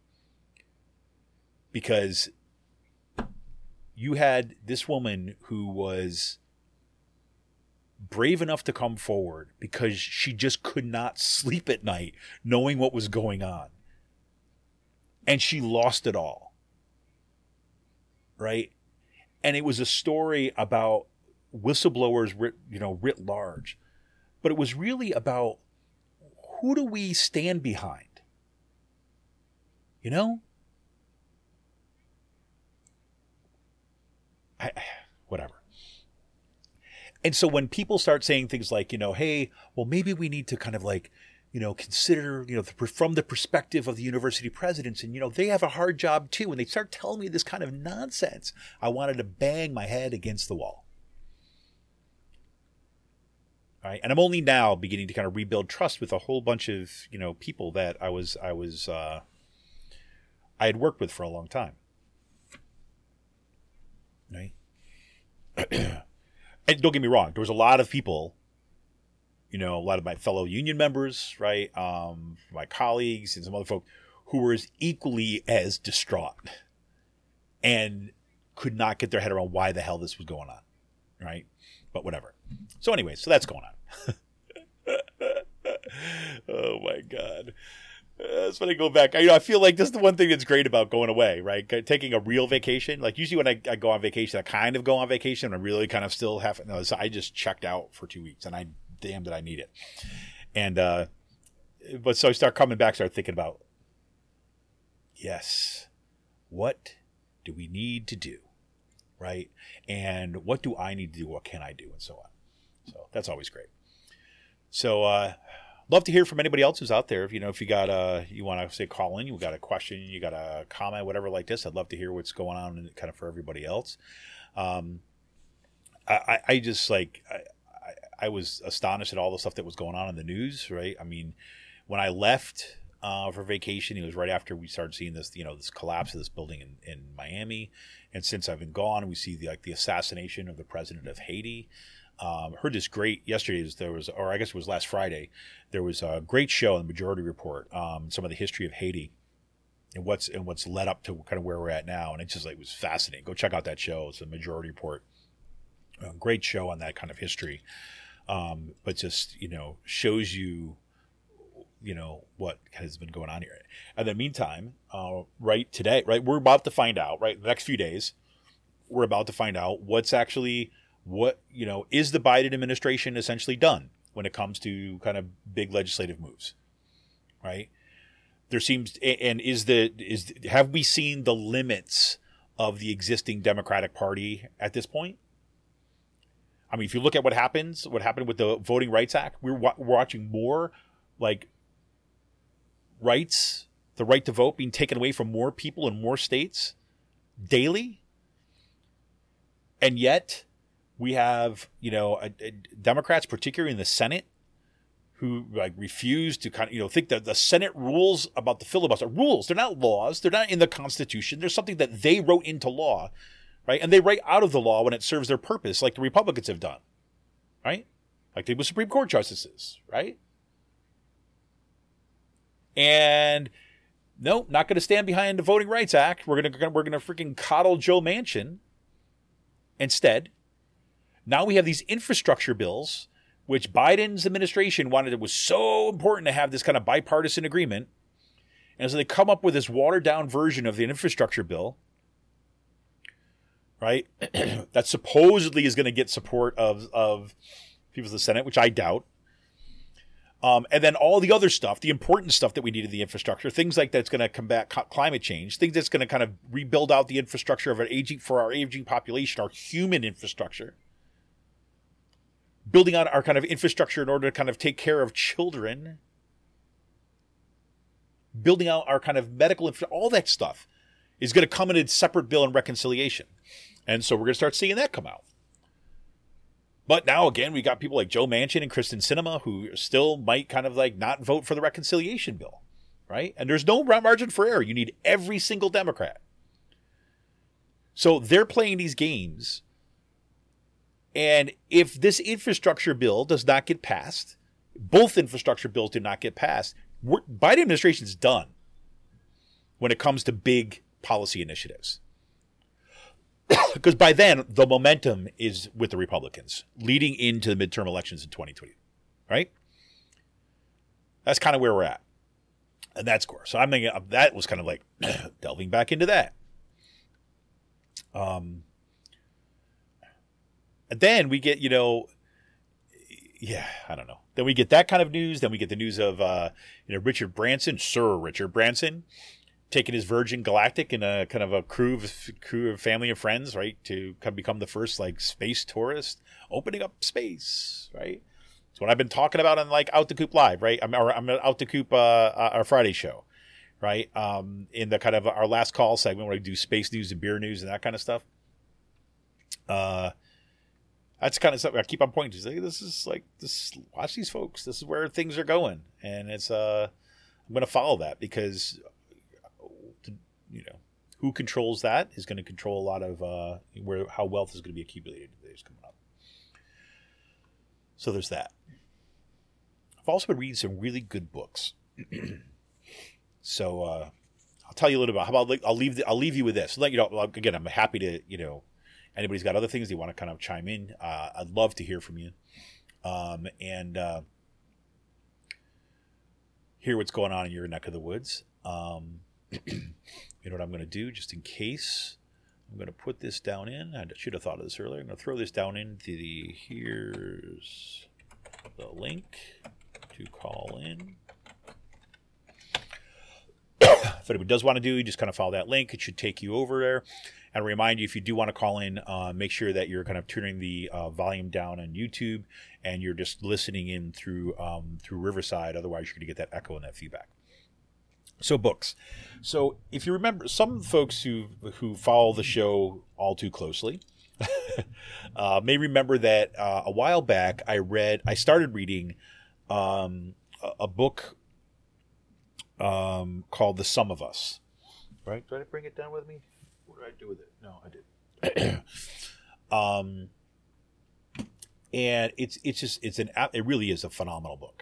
Because you had this woman who was brave enough to come forward because she just could not sleep at night knowing what was going on. And she lost it all. Right? And it was a story about whistleblowers, writ large. But it was really about, who do we stand behind? You know? Whatever. And so when people start saying things like, hey, well, maybe we need to kind of like, consider, from the perspective of the university presidents, and, they have a hard job too. And they start telling me this kind of nonsense. I wanted to bang my head against the wall. All right. And I'm only now beginning to kind of rebuild trust with a whole bunch of, people that I had worked with for a long time. Right. And don't get me wrong, there was a lot of people, a lot of my fellow union members, right, my colleagues and some other folk who were equally as distraught and could not get their head around why the hell this was going on, right? But whatever. So anyway, so that's going on. Oh my God. That's when I go back. I feel like this is the one thing that's great about going away, right? Taking a real vacation. Like usually when I go on vacation, I kind of go on vacation. I really kind of still have, no, so I just checked out for 2 weeks and damn did I need it. And, but so I start coming back, start thinking about, yes, what do we need to do? Right? And what do I need to do? What can I do? And so on. So that's always great. So, love to hear from anybody else who's out there. If you got you want to say call in, you got a question, you got a comment, whatever like this. I'd love to hear what's going on kind of for everybody else. I just like I was astonished at all the stuff that was going on in the news. Right? I mean, when I left for vacation, it was right after we started seeing this this collapse of this building in Miami, and since I've been gone, we see the assassination of the president of Haiti. Heard this great yesterday. Or I guess it was last Friday. There was a great show on the Majority Report, some of the history of Haiti and what's led up to kind of where we're at now. And it was fascinating. Go check out that show. It's the Majority Report. Great show on that kind of history. But just shows you what has been going on here. And in the meantime, right today, right, we're about to find out. Right, the next few days, we're about to find out what is the Biden administration essentially done when it comes to kind of big legislative moves, right? There seems, and have we seen the limits of the existing Democratic Party at this point? I mean, if you look at what happened with the Voting Rights Act, we're watching more like rights, the right to vote being taken away from more people in more states daily. And yet we have, Democrats, particularly in the Senate, who refuse to kind of, think that the Senate rules about the filibuster rules. They're not laws. They're not in the Constitution. There's something that they wrote into law, right? And they write out of the law when it serves their purpose, like the Republicans have done, right? like they were Supreme Court justices, right? And no, not going to stand behind the Voting Rights Act. We're gonna freaking coddle Joe Manchin instead. Now we have these infrastructure bills, which Biden's administration wanted. It was so important to have this kind of bipartisan agreement. And so they come up with this watered down version of the infrastructure bill, right? That supposedly is going to get support of people of the Senate, which I doubt. And then all the other stuff, the important stuff that we need in the infrastructure, things like that's going to combat climate change, things that's going to kind of rebuild out the infrastructure of our aging population, our human infrastructure, building on our kind of infrastructure in order to kind of take care of children, building out our kind of medical infrastructure, all that stuff is going to come in a separate bill in reconciliation. And so we're going to start seeing that come out. But now, again, we got people like Joe Manchin and Kristen Sinema who still might kind of like not vote for the reconciliation bill, right? And there's no margin for error. You need every single Democrat. So they're playing these games. And if this infrastructure bill does not get passed, both infrastructure bills do not get passed, Biden administration is done when it comes to big policy initiatives. Because by then, the momentum is with the Republicans leading into the midterm elections in 2020, right? That's kind of where we're at. And that's core. So I'm thinking that was kind of like delving back into that. And then we get, I don't know. Then we get that kind of news. Then we get the news of, Richard Branson, Sir Richard Branson, taking his Virgin Galactic in a kind of a crew of family and friends, right, to become the first like space tourist, opening up space, right? It's what I've been talking about on like Out the Coop Live, right? I'm Out the Coop our Friday show, right? In the kind of our last call segment where we do space news and beer news and that kind of stuff. That's kind of something I keep on pointing to. This is like this. Watch these folks. This is where things are going, and it's I'm going to follow that because. Who controls that is going to control a lot of how wealth is going to be accumulated in the days coming up. So there's that. I've also been reading some really good books. So I'll tell you a little about. How about I'll leave you with this. Let you know. Again, I'm happy to anybody's got other things they want to kind of chime in. I'd love to hear from you, and hear what's going on in your neck of the woods. You know what I'm going to do, just in case? I'm going to put this down in. I should have thought of this earlier. I'm going to throw this down into here's the link to call in. If anybody does want to do, you just kind of follow that link. It should take you over there. And remind you, if you do want to call in, make sure that you're kind of turning the volume down on YouTube and you're just listening in through Riverside. Otherwise, you're going to get that echo and that feedback. So books. So if you remember, some folks who follow the show all too closely may remember that a while back I started reading a book called The Sum of Us. Right? Did I bring it down with me? What did I do with it? No, I didn't. And it really is a phenomenal book.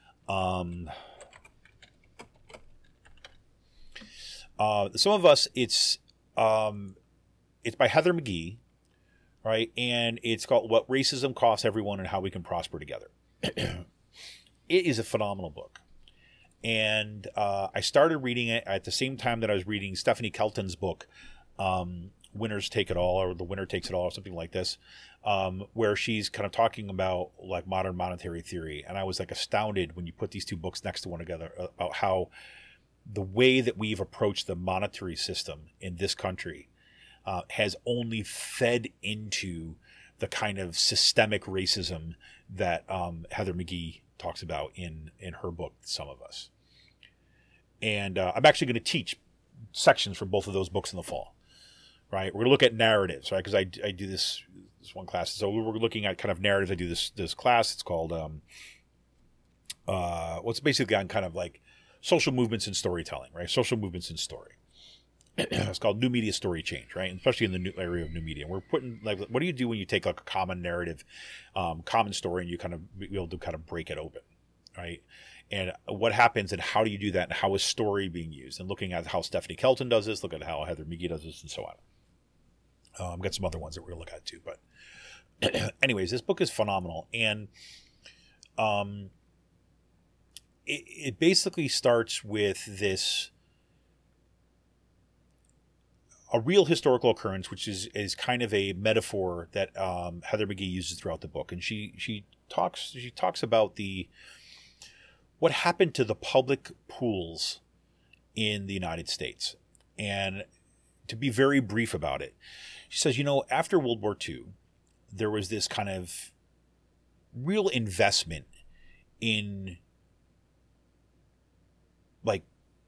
Some of Us, it's by Heather McGhee, right? And it's called What Racism Costs Everyone and How We Can Prosper Together. It is a phenomenal book. And I started reading it at the same time that I was reading Stephanie Kelton's book, Winners Take It All, or The Winner Takes It All, or something like this, where she's kind of talking about like modern monetary theory. And I was like astounded when you put these two books next to one another about how the way that we've approached the monetary system in this country has only fed into the kind of systemic racism that Heather McGhee talks about in her book, Some of Us. And I'm actually going to teach sections from both of those books in the fall, right? We're going to look at narratives, right? Because I do this one class. So we're looking at kind of narratives. I do this class. It's called, what's basically on kind of like social movements and storytelling, right? Social movements and story. It's called New Media Story Change, right? And especially in the new area of new media. We're putting like, what do you do when you take like a common narrative, common story, and you kind of be able to kind of break it open, right? And what happens and how do you do that, and how is story being used? And looking at how Stephanie Kelton does this, look at how Heather McGhee does this, and so on. I've got some other ones that we're going to look at too. But anyways, this book is phenomenal. And it basically starts with this, a real historical occurrence, which is kind of a metaphor that Heather McGhee uses throughout the book. And she talks about what happened to the public pools in the United States. And to be very brief about it, she says, after World War II, there was this kind of real investment in like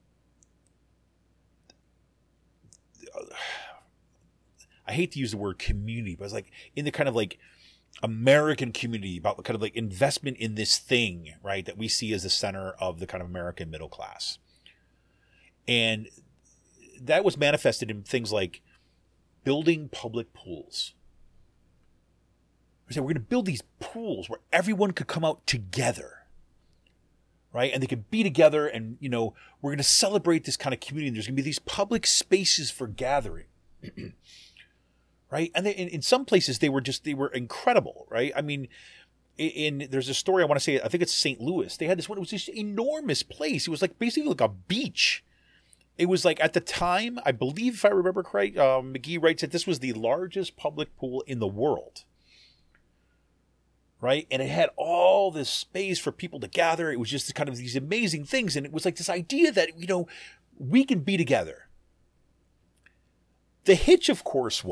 I hate to use the word community, but it's like in the kind of like American community, about kind of like investment in this thing, right, that we see as the center of the kind of American middle class. And that was manifested in things like building public pools. We said, we're going to build these pools where everyone could come out together, right? And they could be together, and, we're going to celebrate this kind of community. And there's going to be these public spaces for gathering, right? And in some places, they were incredible, right? I mean, there's a story I want to say, I think it's St. Louis. They had this one, it was this enormous place. It was like basically like a beach. It was like, at the time, I believe, if I remember correct, McGhee writes that this was the largest public pool in the world. Right? And it had all this space for people to gather. It was just kind of these amazing things. And it was like this idea that, we can be together. The hitch, of course,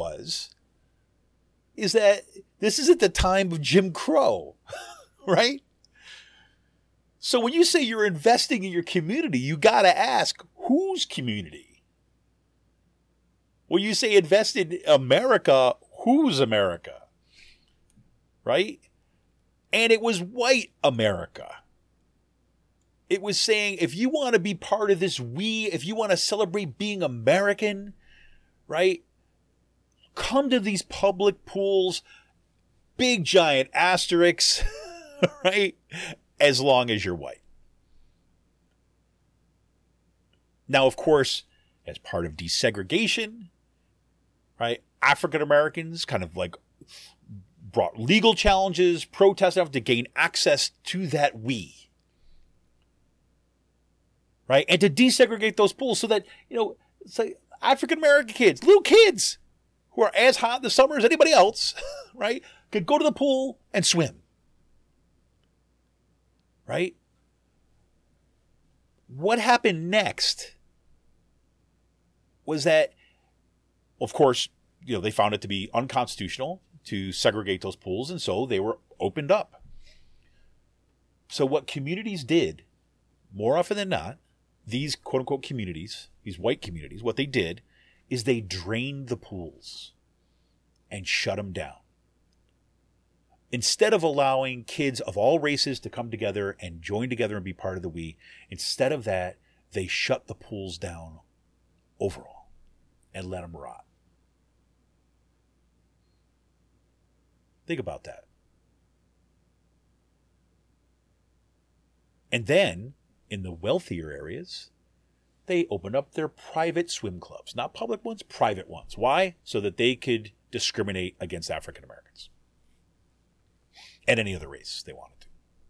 is that this is at the time of Jim Crow, right? So when you say you're investing in your community, you got to ask, whose community? When you say invest in America, whose America? Right? And it was white America. It was saying, if you want to be part of this if you want to celebrate being American, right? Come to these public pools, big giant asterisks, right? As long as you're white. Now, of course, as part of desegregation, right? African Americans kind of like brought legal challenges, protests to gain access to that right? And to desegregate those pools so that, say African American kids, little kids who are as hot in the summer as anybody else, right, could go to the pool and swim. Right? What happened next was that, of course, they found it to be unconstitutional to segregate those pools, and so they were opened up. So what communities did, more often than not, these quote-unquote communities, these white communities, what they did is they drained the pools and shut them down. Instead of allowing kids of all races to come together and join together and be part of the instead of that, they shut the pools down overall and let them rot. Think about that. And then, in the wealthier areas, they opened up their private swim clubs. Not public ones, private ones. Why? So that they could discriminate against African Americans. And any other race they wanted to.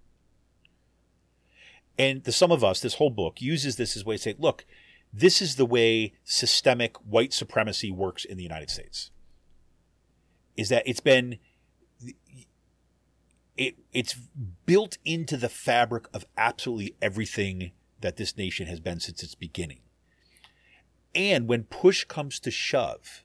And the sum of us, this whole book, uses this as a way to say, look, this is the way systemic white supremacy works in the United States. Is that it's built into the fabric of absolutely everything that this nation has been since its beginning. And when push comes to shove,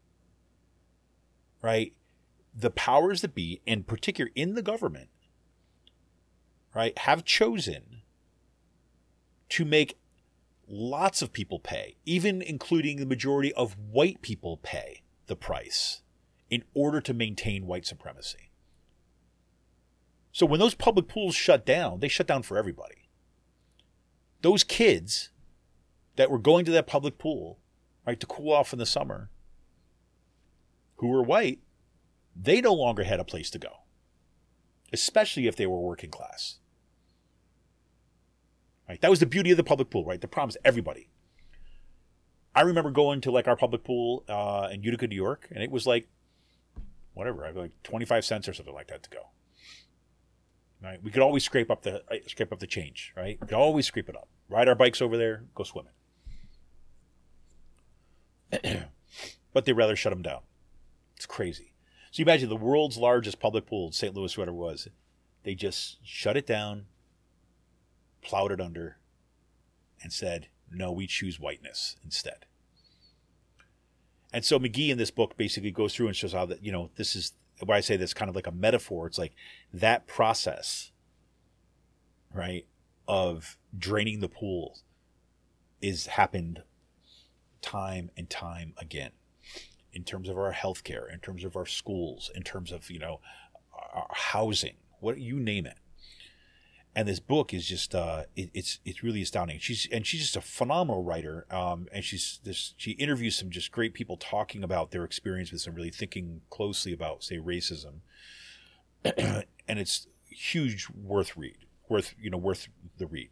right, the powers that be, in particular in the government, right, have chosen to make lots of people pay, even including the majority of white people pay the price in order to maintain white supremacy. So when those public pools shut down, they shut down for everybody. Those kids that were going to that public pool right, to cool off in the summer, who were white, they no longer had a place to go, especially if they were working class. Right? That was the beauty of the public pool, right? The problem is everybody. I remember going to like our public pool in Utica, New York, and it was like, whatever, like 25 cents or something like that to go. Right? We could always scrape up the change, right? We could always scrape it up. Ride our bikes over there, go swimming. But they'd rather shut them down. It's crazy. So you imagine the world's largest public pool, St. Louis, whatever it was, they just shut it down, plowed it under, and said, no, we choose whiteness instead. And so McGee in this book basically goes through and shows how that, this is why I say this kind of like a metaphor. It's like that process, right, of draining the pool is happened time and time again in terms of our healthcare, in terms of our schools, in terms of, our housing, what you name it. And this book is just it's really astounding. She's just a phenomenal writer. And she interviews some just great people talking about their experience with and really thinking closely about, say, racism. And it's huge, worth the read.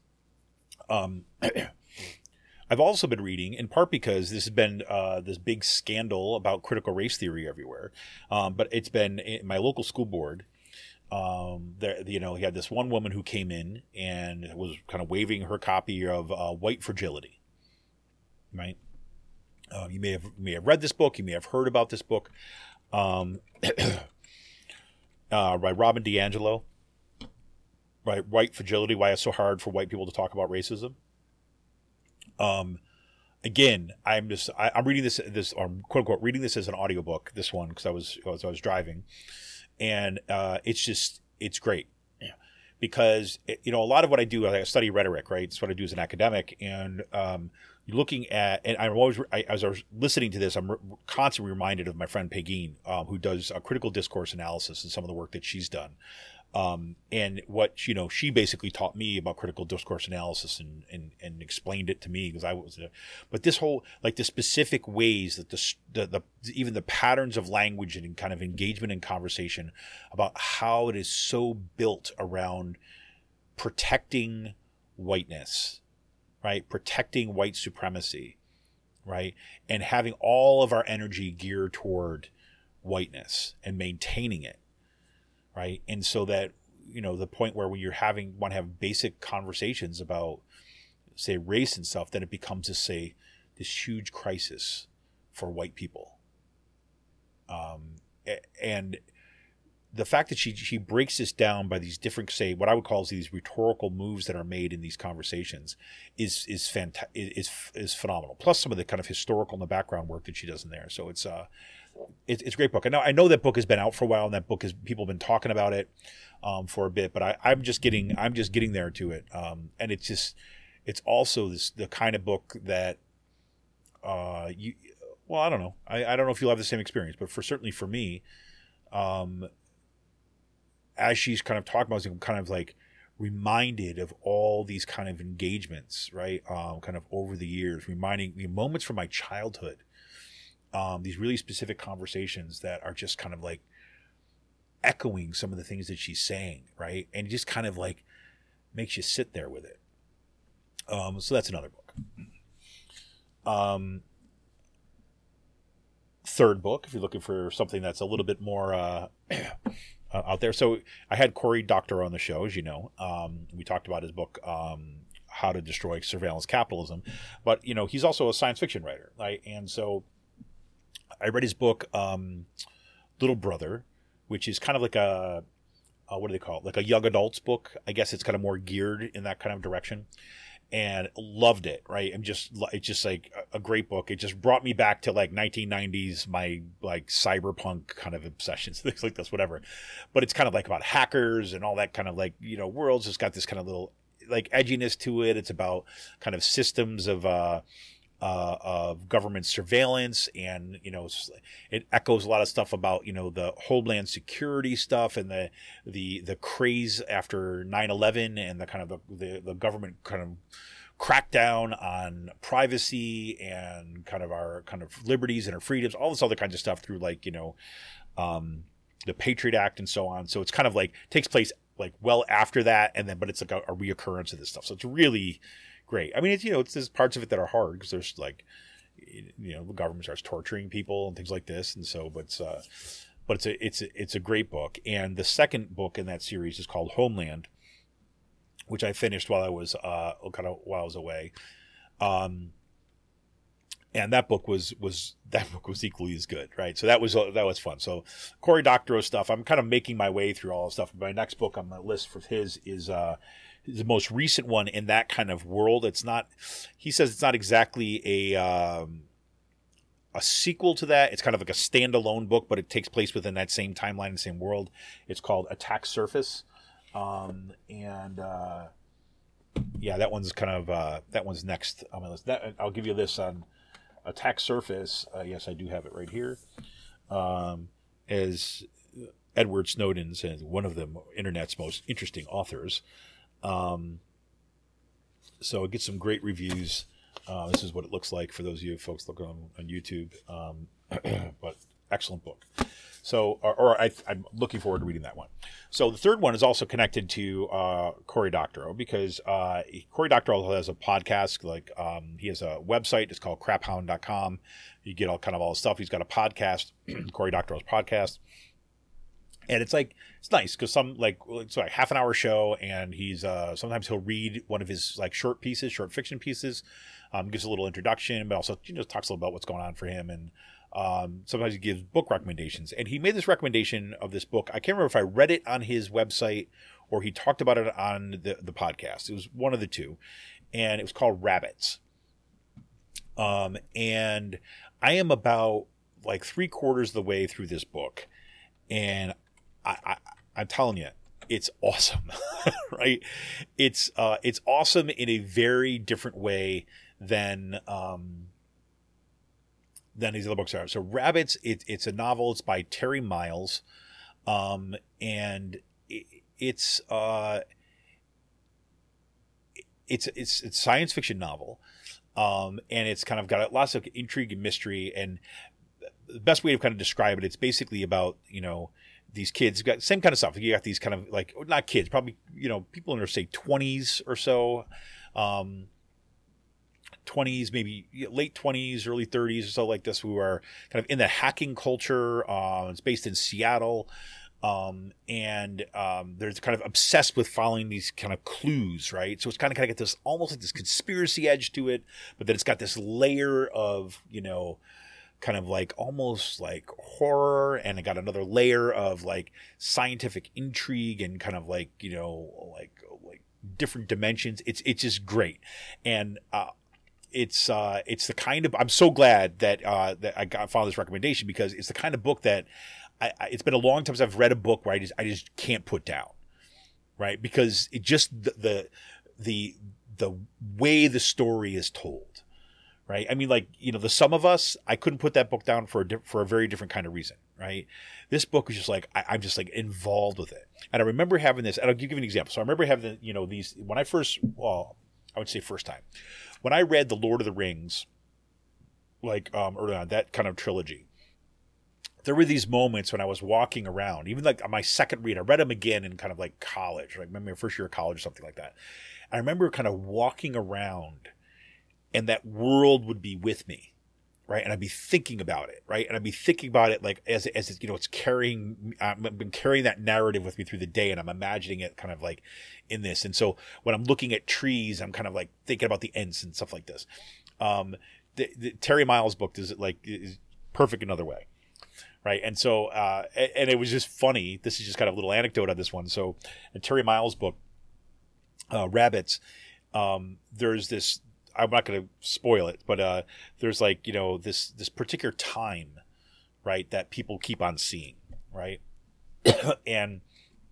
I've also been reading, in part because this has been this big scandal about critical race theory everywhere. But it's been in my local school board. He had this one woman who came in and was kind of waving her copy of White Fragility, right? You may have read this book. You may have heard about this book by Robin DiAngelo, right? White Fragility, Why It's So Hard for White People to Talk About Racism. Again, I'm reading this or quote unquote reading this as an audiobook, this one, because I was driving. And it's great because, a lot of what I do, I study rhetoric, right? It's what I do as an academic. And looking at, and as I was listening to this, I'm constantly reminded of my friend Pegeen, who does a critical discourse analysis and some of the work that she's done. And what, she basically taught me about critical discourse analysis and explained it to me because I was, but this whole, like the specific ways that even the patterns of language and kind of engagement and conversation about how it is so built around protecting whiteness, right? Protecting white supremacy, right? And having all of our energy geared toward whiteness and maintaining it. Right. And so that, the point where when you're want to have basic conversations about, say, race and stuff, then it becomes this huge crisis for white people. And the fact that she breaks this down by these different, say, what I would call these rhetorical moves that are made in these conversations is phenomenal. Plus some of the kind of historical and the background work that she does in there. So it's a great book. I know that book has been out for a while, and that book people have been talking about it for a bit. But I'm just getting there to it, and it's also the kind of book that I don't know. I don't know if you'll have the same experience, but certainly for me, as she's kind of talking about, I'm kind of like reminded of all these kind of engagements, right? Kind of over the years, reminding me moments from my childhood. These really specific conversations that are just kind of like echoing some of the things that she's saying, right? And it just kind of like makes you sit there with it. So that's another book. Third book, if you're looking for something that's a little bit more out there. So I had Cory Doctorow on the show, as you know. We talked about his book, How to Destroy Surveillance Capitalism. But, he's also a science fiction writer, right? And so I read his book, Little Brother, which is kind of like what do they call it? Like a young adults book. I guess it's kind of more geared in that kind of direction, and loved it. Right. It's just like a great book. It just brought me back to like 1990s, my like cyberpunk kind of obsessions, things like this, whatever. But it's kind of like about hackers and all that kind of like, worlds. It's got this kind of little like edginess to it. It's about kind of systems of government surveillance, and it echoes a lot of stuff about the Homeland Security stuff and the craze after 9/11 and the kind of the government kind of crackdown on privacy and kind of our kind of liberties and our freedoms, all this other kinds of stuff through like, the Patriot Act and so on. So it's kind of like takes place like well after that. And then, but it's like a reoccurrence of this stuff. So it's really great. I mean, it's there's parts of it that are hard because there's like, the government starts torturing people and things like this. And so, but it's a great book. And the second book in that series is called Homeland, which I finished while I was away. And that book was equally as good, right? So that was fun. So Cory Doctorow stuff, I'm kind of making my way through all the stuff. My next book on the list for his is the most recent one in that kind of world. He says it's not exactly a sequel to that. It's kind of like a standalone book, but it takes place within that same timeline and same world. It's called Attack Surface. That one's that one's next on my list. I'll give you this on Attack Surface. Yes, I do have it right here. As Edward Snowden says, one of the internet's most interesting authors. So it gets some great reviews. This is what it looks like for those of you folks looking on YouTube. But excellent book. So, I'm looking forward to reading that one. So the third one is also connected to Cory Doctorow because Cory Doctorow has a podcast. Like he has a website. It's called craphound.com. You get all the stuff. He's got a podcast, Cory Doctorow's podcast. And it's nice because it's like half an hour show, and he's sometimes he'll read one of his like short fiction pieces, gives a little introduction, but also talks a little about what's going on for him, and sometimes he gives book recommendations. And he made this recommendation of this book. I can't remember if I read it on his website or he talked about it on the podcast. It was one of the two, and it was called Rabbits. And I am about like 3/4 of the way through this book, and I'm telling you, it's awesome, right? It's awesome in a very different way than these other books are. So Rabbits, it's a novel. It's by Terry Miles, and it's a science fiction novel, and it's kind of got lots of intrigue and mystery. And the best way to kind of describe it, it's basically about these kids got same kind of stuff. You got these kind of like, not kids, probably, people in their say 20s or so, 20s, maybe late 20s, early 30s or so like this, who are kind of in the hacking culture. It's based in Seattle. They're kind of obsessed with following these kind of clues, right? So it's kind of got this, almost like this conspiracy edge to it, but then it's got this layer of, kind of like almost like horror, and it got another layer of like scientific intrigue and kind of like, like different dimensions. It's just great. And, it's the kind of, I'm so glad that I found this recommendation, because it's the kind of book that it's been a long time since I've read a book where I just can't put down, right? Because it just, the way the story is told. Right. I mean, like, The Sum of Us, I couldn't put that book down for a very different kind of reason. Right. This book is just like, I'm just like involved with it. And I remember having this, and I'll give you an example. So I remember having, these, when I first, I would say first time, when I read The Lord of the Rings, like early on, that kind of trilogy, there were these moments when I was walking around, even like on my second read, I read them again in kind of like college, like maybe my first year of college or something like that. I remember kind of walking around, and that world would be with me, right? And I'd be thinking about it, right? And I'd be thinking about it like as it's carrying, I've been carrying that narrative with me through the day, and I'm imagining it kind of like in this. And so when I'm looking at trees, I'm kind of like thinking about the Ents and stuff like this. The Terry Miles book is perfect another way, right? And so, and it was just funny. This is just kind of a little anecdote on this one. So in Terry Miles' book, Rabbits, there's this, I'm not going to spoil it, but there's like, this particular time, right, that people keep on seeing, right? And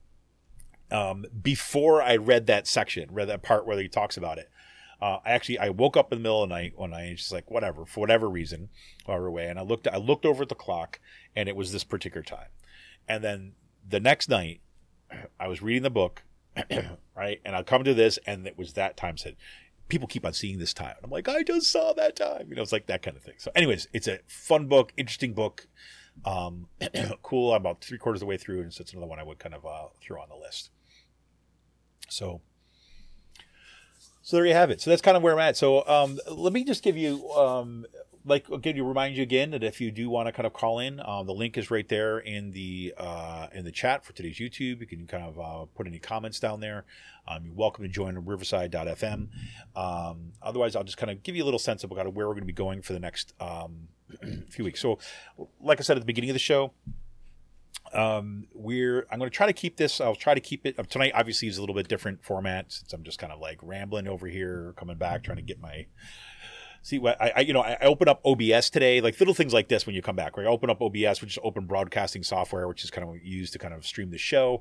before I read that part where he talks about it, I woke up in the middle of the night one night, just like, whatever, for whatever reason, however way, and I looked over at the clock, and it was this particular time. And then the next night, I was reading the book, right, and I come to this, and it was that time said, people keep on seeing this time. I'm like, I just saw that time. It's like that kind of thing. So anyways, it's a fun book, interesting book. Cool. I'm about 3/4 of the way through, and so it's another one I would kind of throw on the list. So there you have it. So that's kind of where I'm at. So let me just give you remind you again that if you do want to kind of call in, the link is right there in the chat for today's YouTube. You can kind of put any comments down there. You're welcome to join riverside.fm. Otherwise, I'll just kind of give you a little sense of kind of where we're going to be going for the next few weeks. So, like I said at the beginning of the show, I'm going to try to keep this. I'll try to keep it tonight. Obviously, is a little bit different format since I'm just kind of like rambling over here, coming back, trying to get my. See what I open up OBS today, like little things like this when you come back. Right, I open up OBS, which is open broadcasting software, which is kind of used to kind of stream the show,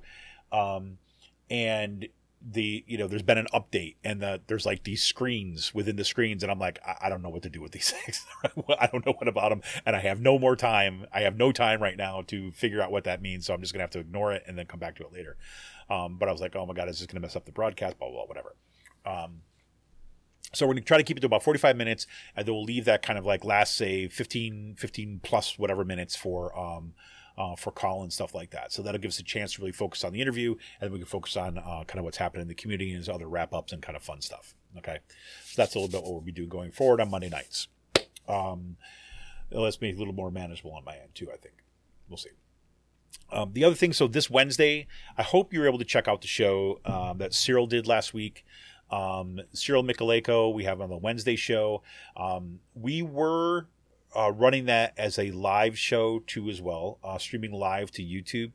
and there's been an update, and there's like these screens within the screens, and I'm like, I don't know what to do with these things. I don't know what about them, and I have no more time. I have no time right now to figure out what that means, so I'm just gonna have to ignore it and then come back to it later. But I was like, oh my god, is this gonna mess up the broadcast? Blah blah, whatever. So we're going to try to keep it to about 45 minutes, and then we'll leave that kind of like last, say, 15 plus whatever minutes for call and stuff like that. So that'll give us a chance to really focus on the interview, and then we can focus on kind of what's happening in the community and other wrap-ups and kind of fun stuff. Okay? So that's a little bit what we'll be doing going forward on Monday nights. Let's make it a little more manageable on my end, too, I think. We'll see. The other thing, so this Wednesday, I hope you were able to check out the show that Cyril did last week. Cyril Michaleko, we have on the Wednesday show. We were running that as a live show too as well, streaming live to YouTube.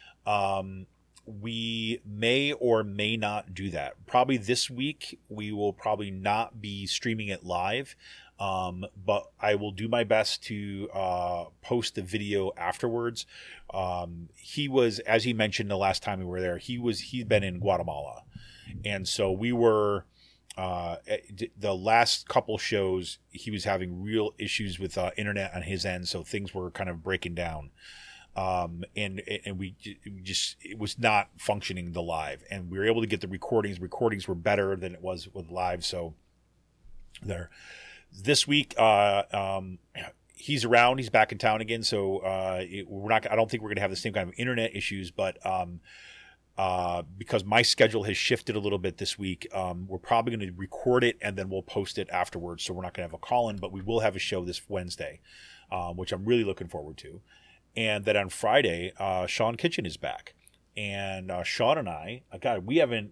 We may or may not do that. Probably this week we will probably not be streaming it live, but I will do my best to post the video afterwards. He was, as he mentioned the last time we were there, he'd been in Guatemala. And so we were, the last couple shows, he was having real issues with internet on his end. So things were kind of breaking down. And it was not functioning the live. And we were able to get the recordings. Recordings were better than it was with live. So there. This week, he's around. He's back in town again. So I don't think we're going to have the same kind of internet issues, but because my schedule has shifted a little bit this week, we're probably going to record it and then we'll post it afterwards. So we're not going to have a call-in, but we will have a show this Wednesday, which I'm really looking forward to. And then on Friday, Sean Kitchen is back. And Sean and I, we haven't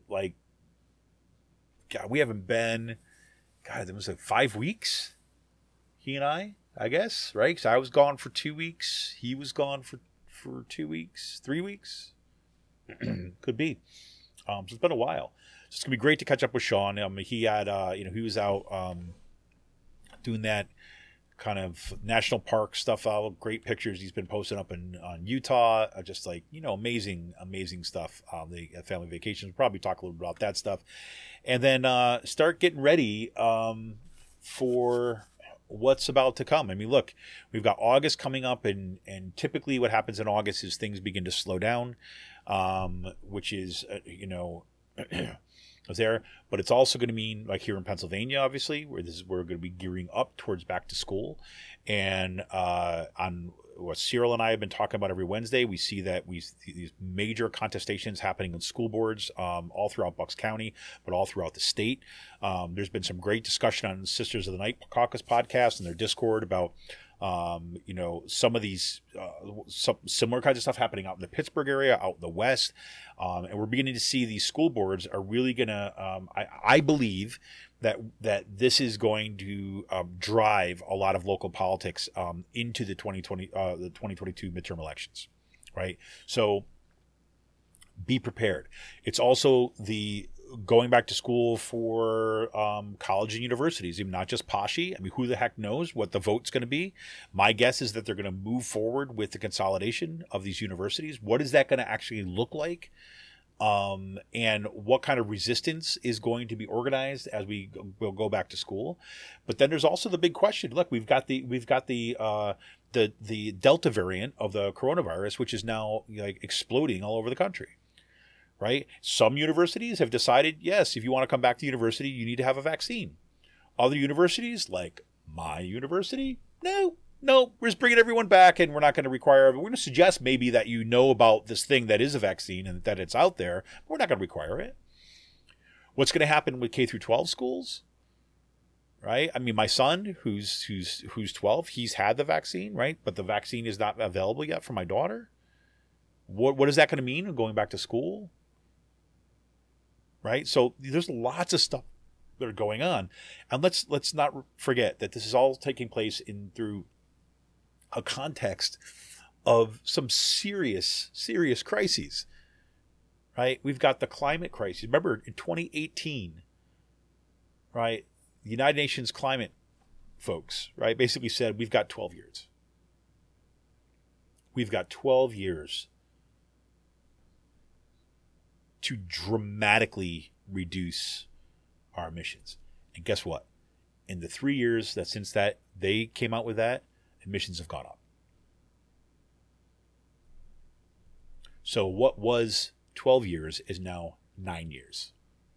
been, it was like 5 weeks, he and I guess, right? So I was gone for 2 weeks. He was gone for 2 weeks, 3 weeks. Could be. So it's been a while. So it's gonna be great to catch up with Sean. He had, he was out doing that kind of national park stuff. Great pictures he's been posting up on Utah. Just like amazing stuff. The family vacations. We'll probably talk a little bit about that stuff, and then start getting ready for what's about to come. I mean, look, we've got August coming up, and typically what happens in August is things begin to slow down. Which is, there, but it's also going to mean like here in Pennsylvania, obviously, where we're going to be gearing up towards back to school. And, on what Cyril and I have been talking about every Wednesday, we see that these major contestations happening in school boards, all throughout Bucks County, but all throughout the state. There's been some great discussion on Sisters of the Night Caucus podcast and their Discord about, some of these some similar kinds of stuff happening out in the Pittsburgh area, out in the West. And we're beginning to see these school boards are really going to, I believe that this is going to drive a lot of local politics into the 2022 midterm elections, right? So be prepared. It's also the going back to school for college and universities, even not just PASHE. I mean, who the heck knows what the vote's going to be? My guess is that they're going to move forward with the consolidation of these universities. What is that going to actually look like? And what kind of resistance is going to be organized as we will go back to school? But then there's also the big question. Look, we've got the Delta variant of the coronavirus, which is now like exploding all over the country. right? Some universities have decided, yes, if you want to come back to university, you need to have a vaccine. Other universities, like my university, no, we're just bringing everyone back, and we're not going to require, we're going to suggest maybe that you know about this thing that is a vaccine and that it's out there, but we're not going to require it. What's going to happen with K through 12 schools? Right? I mean, my son, who's 12, he's had the vaccine, right? But the vaccine is not available yet for my daughter. What is that going to mean going back to school? Right? So there's lots of stuff that are going on, and let's not forget that this is all taking place through a context of some serious crises. Right? We've got the climate crisis. Remember, in 2018, right? The United Nations climate folks, right, basically said we've got 12 years. We've got 12 years to dramatically reduce our emissions. And guess what? In the 3 years that since that they came out with that, emissions have gone up. So what was 12 years is now 9 years.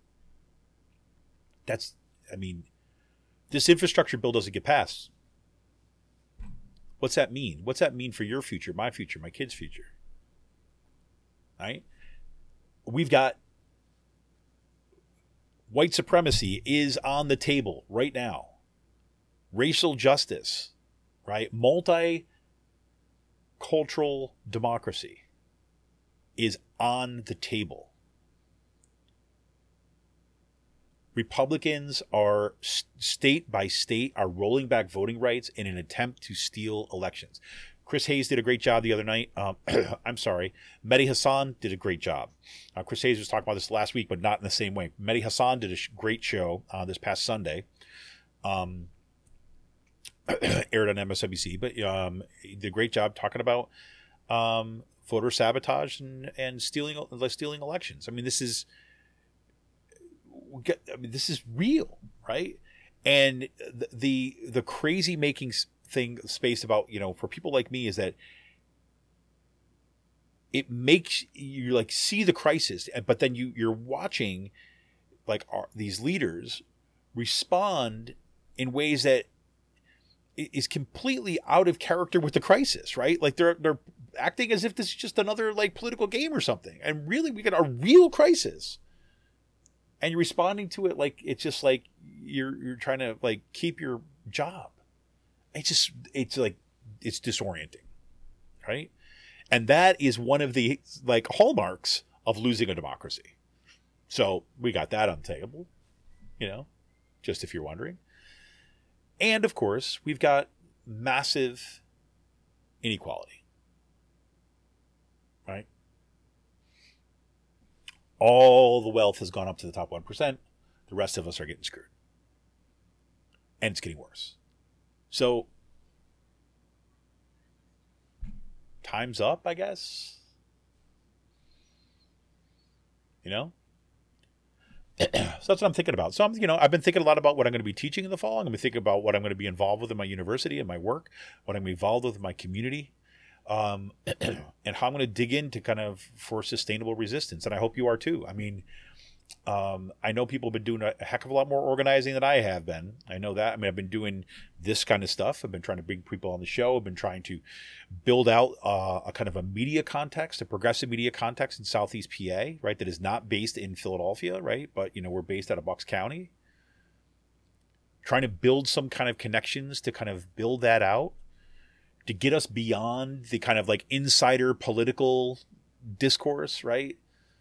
This infrastructure bill doesn't get passed. What's that mean? What's that mean for your future, my kids' future? Right? We've got white supremacy is on the table right now. Racial justice, right? Multicultural democracy is on the table. Republicans are state by state are rolling back voting rights in an attempt to steal elections. Chris Hayes did a great job the other night. Mehdi Hassan did a great job. Chris Hayes was talking about this last week, but not in the same way. Mehdi Hassan did a great show this past Sunday. Aired on MSNBC, but he did a great job talking about voter sabotage and stealing elections. I mean, this is real, right? And the crazy making space about, for people like me, is that it makes you like see the crisis, but then you're watching like these leaders respond in ways that is completely out of character with the crisis, right? Like they're acting as if this is just another like political game or something, and really we got a real crisis. And you're responding to it like it's just like you're trying to like keep your job. It's disorienting, right? And that is one of the like hallmarks of losing a democracy. So we got that on the table, just if you're wondering. And of course, we've got massive inequality, right? All the wealth has gone up to the top 1%. The rest of us are getting screwed. And it's getting worse. So, time's up, I guess. So that's what I'm thinking about. So, I've been thinking a lot about what I'm going to be teaching in the fall. I'm going to be thinking about what I'm going to be involved with in my university and my work, what I'm going to be involved with in my community. And how I'm going to dig into kind of for sustainable resistance. And I hope you are too. I mean, I know people have been doing a heck of a lot more organizing than I have been. I know that. I mean, I've been doing this kind of stuff. I've been trying to bring people on the show. I've been trying to build out a kind of a media context, a progressive media context in Southeast PA, right? That is not based in Philadelphia, right? But, we're based out of Bucks County. Trying to build some kind of connections to kind of build that out, to get us beyond the kind of like insider political discourse, right?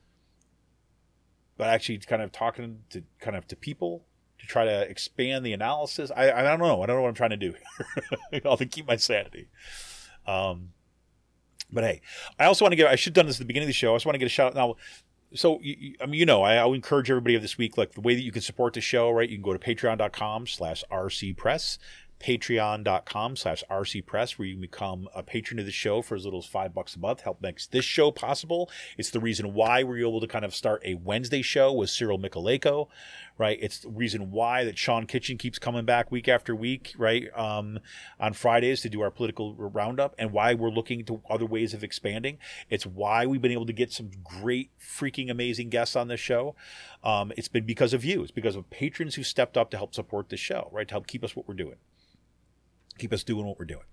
But actually kind of talking to people to try to expand the analysis. I don't know. I don't know what I'm trying to do. I'll keep my sanity. But hey, I also want to I should have done this at the beginning of the show. I just want to get a shout out now. So, I'll encourage everybody of this week, like the way that you can support the show, right? You can go to patreon.com/rcpress. patreon.com/rcpress, where you can become a patron of the show for as little as $5 a month. Help makes this show possible. It's the reason why we're able to kind of start a Wednesday show with Cyril Michaleko, right? It's the reason why that Sean Kitchen keeps coming back week after week, right? On Fridays to do our political roundup, and why we're looking to other ways of expanding. It's why we've been able to get some great, freaking amazing guests on this show. It's been because of you. It's because of patrons who stepped up to help support the show, right? To help keep us what we're doing. Keep us doing what we're doing.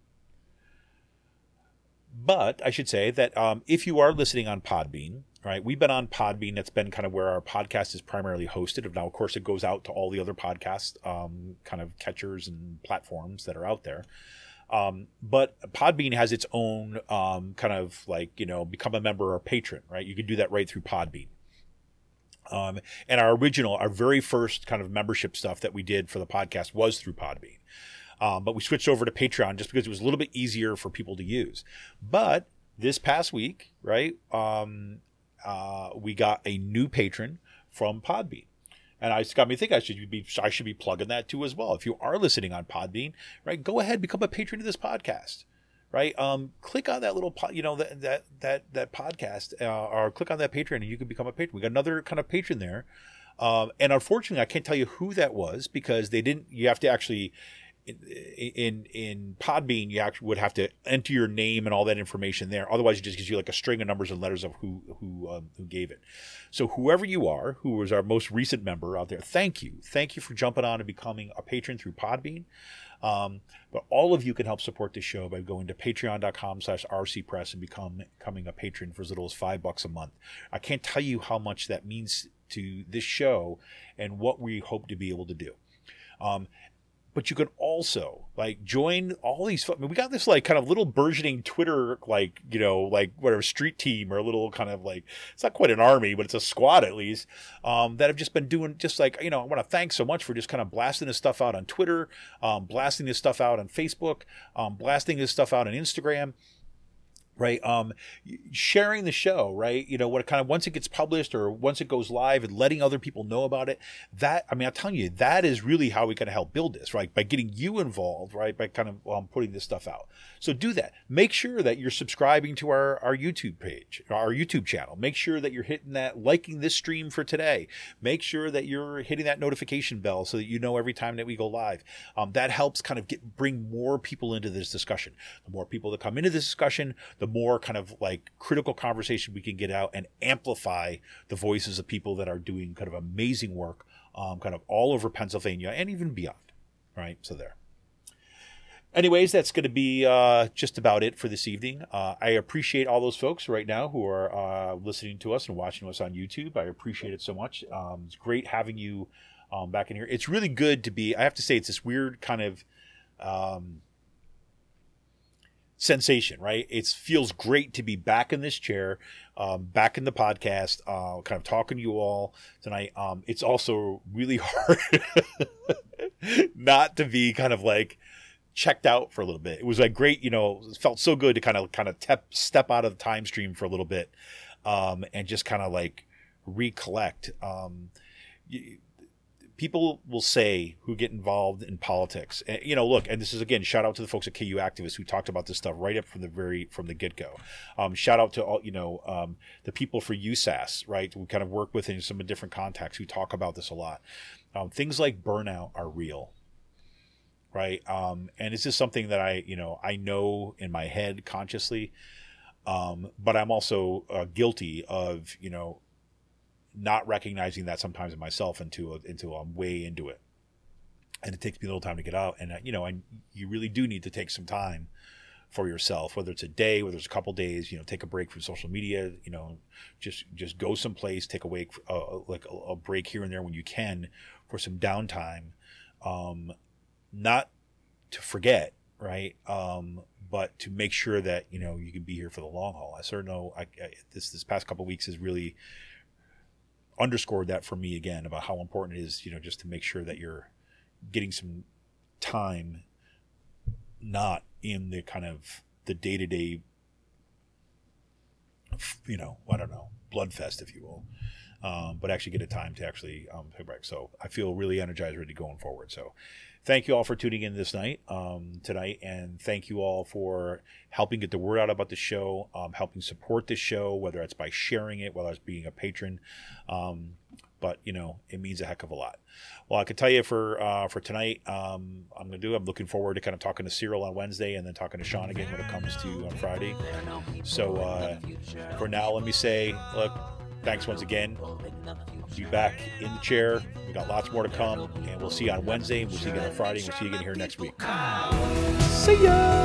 But I should say that if you are listening on Podbean, right, we've been on Podbean. That's been kind of where our podcast is primarily hosted. Now, of course, it goes out to all the other podcast kind of catchers and platforms that are out there. But Podbean has its own kind of like, become a member or patron, right? You can do that right through Podbean. And our very first kind of membership stuff that we did for the podcast was through Podbean. But we switched over to Patreon just because it was a little bit easier for people to use. But this past week, right, we got a new patron from Podbean. And it's got me thinking I should be plugging that too as well. If you are listening on Podbean, right, go ahead, become a patron of this podcast, right? Click on that little, that podcast, or click on that Patreon, and you can become a patron. We got another kind of patron there, and unfortunately, I can't tell you who that was because they didn't. You have to actually. In Podbean, you actually would have to enter your name and all that information there. Otherwise, it just gives you like a string of numbers and letters of who gave it. So whoever you are, who was our most recent member out there, thank you for jumping on and becoming a patron through Podbean. But all of you can help support this show by going to patreon.com/rcpress and becoming a patron for as little as $5 a month. I can't tell you how much that means to this show and what we hope to be able to do. But you can also like join all these. I mean, we got this like kind of little burgeoning Twitter, like whatever street team or a little kind of like, it's not quite an army, but it's a squad at least, that have just been doing just like, I want to thank so much for just kind of blasting this stuff out on Twitter, blasting this stuff out on Facebook, blasting this stuff out on Instagram. Right. Sharing the show, right. What kind of, once it gets published or once it goes live and letting other people know about it, I'm telling you, that is really how we can help build this, right. By getting you involved, right. By kind of putting this stuff out. So do that. Make sure that you're subscribing to our YouTube page, our YouTube channel. Make sure that you're hitting that, liking this stream for today. Make sure that you're hitting that notification bell so that you know every time that we go live. That helps kind of bring more people into this discussion. The more people that come into this discussion, the more kind of like critical conversation we can get out and amplify the voices of people that are doing kind of amazing work kind of all over Pennsylvania and even beyond. Right. So there. Anyways, that's going to be just about it for this evening. I appreciate all those folks right now who are listening to us and watching us on YouTube. I appreciate it so much. It's great having you back in here. It's really good to be, I have to say, it's this weird kind of sensation, right? It feels great to be back in this chair, back in the podcast, kind of talking to you all tonight. It's also really hard not to be kind of like checked out for a little bit. It was like great, it felt so good to kind of step out of the time stream for a little bit, and just kind of like recollect. People will say who get involved in politics, and, look, and this is again, shout out to the folks at KU Activists who talked about this stuff right up from the get-go. Shout out to all, the people for USAS, right? We kind of work with in some different contacts who talk about this a lot. Things like burnout are real, right? And it's just something that I know in my head consciously, but I'm also guilty of, not recognizing that sometimes in myself until I'm way into it, and it takes me a little time to get out. And you really do need to take some time for yourself, whether it's a day, whether it's a couple days. Take a break from social media. Just go someplace, take a break here and there when you can for some downtime, not to forget, right? But to make sure that you can be here for the long haul. I certainly know this past couple of weeks has really underscored that for me again about how important it is, just to make sure that you're getting some time, not in the kind of the day-to-day, I don't know, bloodfest, if you will, but actually get a time to actually take a break. So I feel really energized, ready going forward. So thank you all for tuning in this night, tonight, and thank you all for helping get the word out about the show, helping support the show, whether it's by sharing it, whether it's being a patron, but it means a heck of a lot. Well, I can tell you for tonight, I'm looking forward to kind of talking to Cyril on Wednesday and then talking to Sean again when it comes to on Friday. So for now, let me say, look, thanks once again. I'll be back in the chair. We got lots more to come, and we'll see you on Wednesday. We'll see you again on Friday. And we'll see you again here next week. See ya.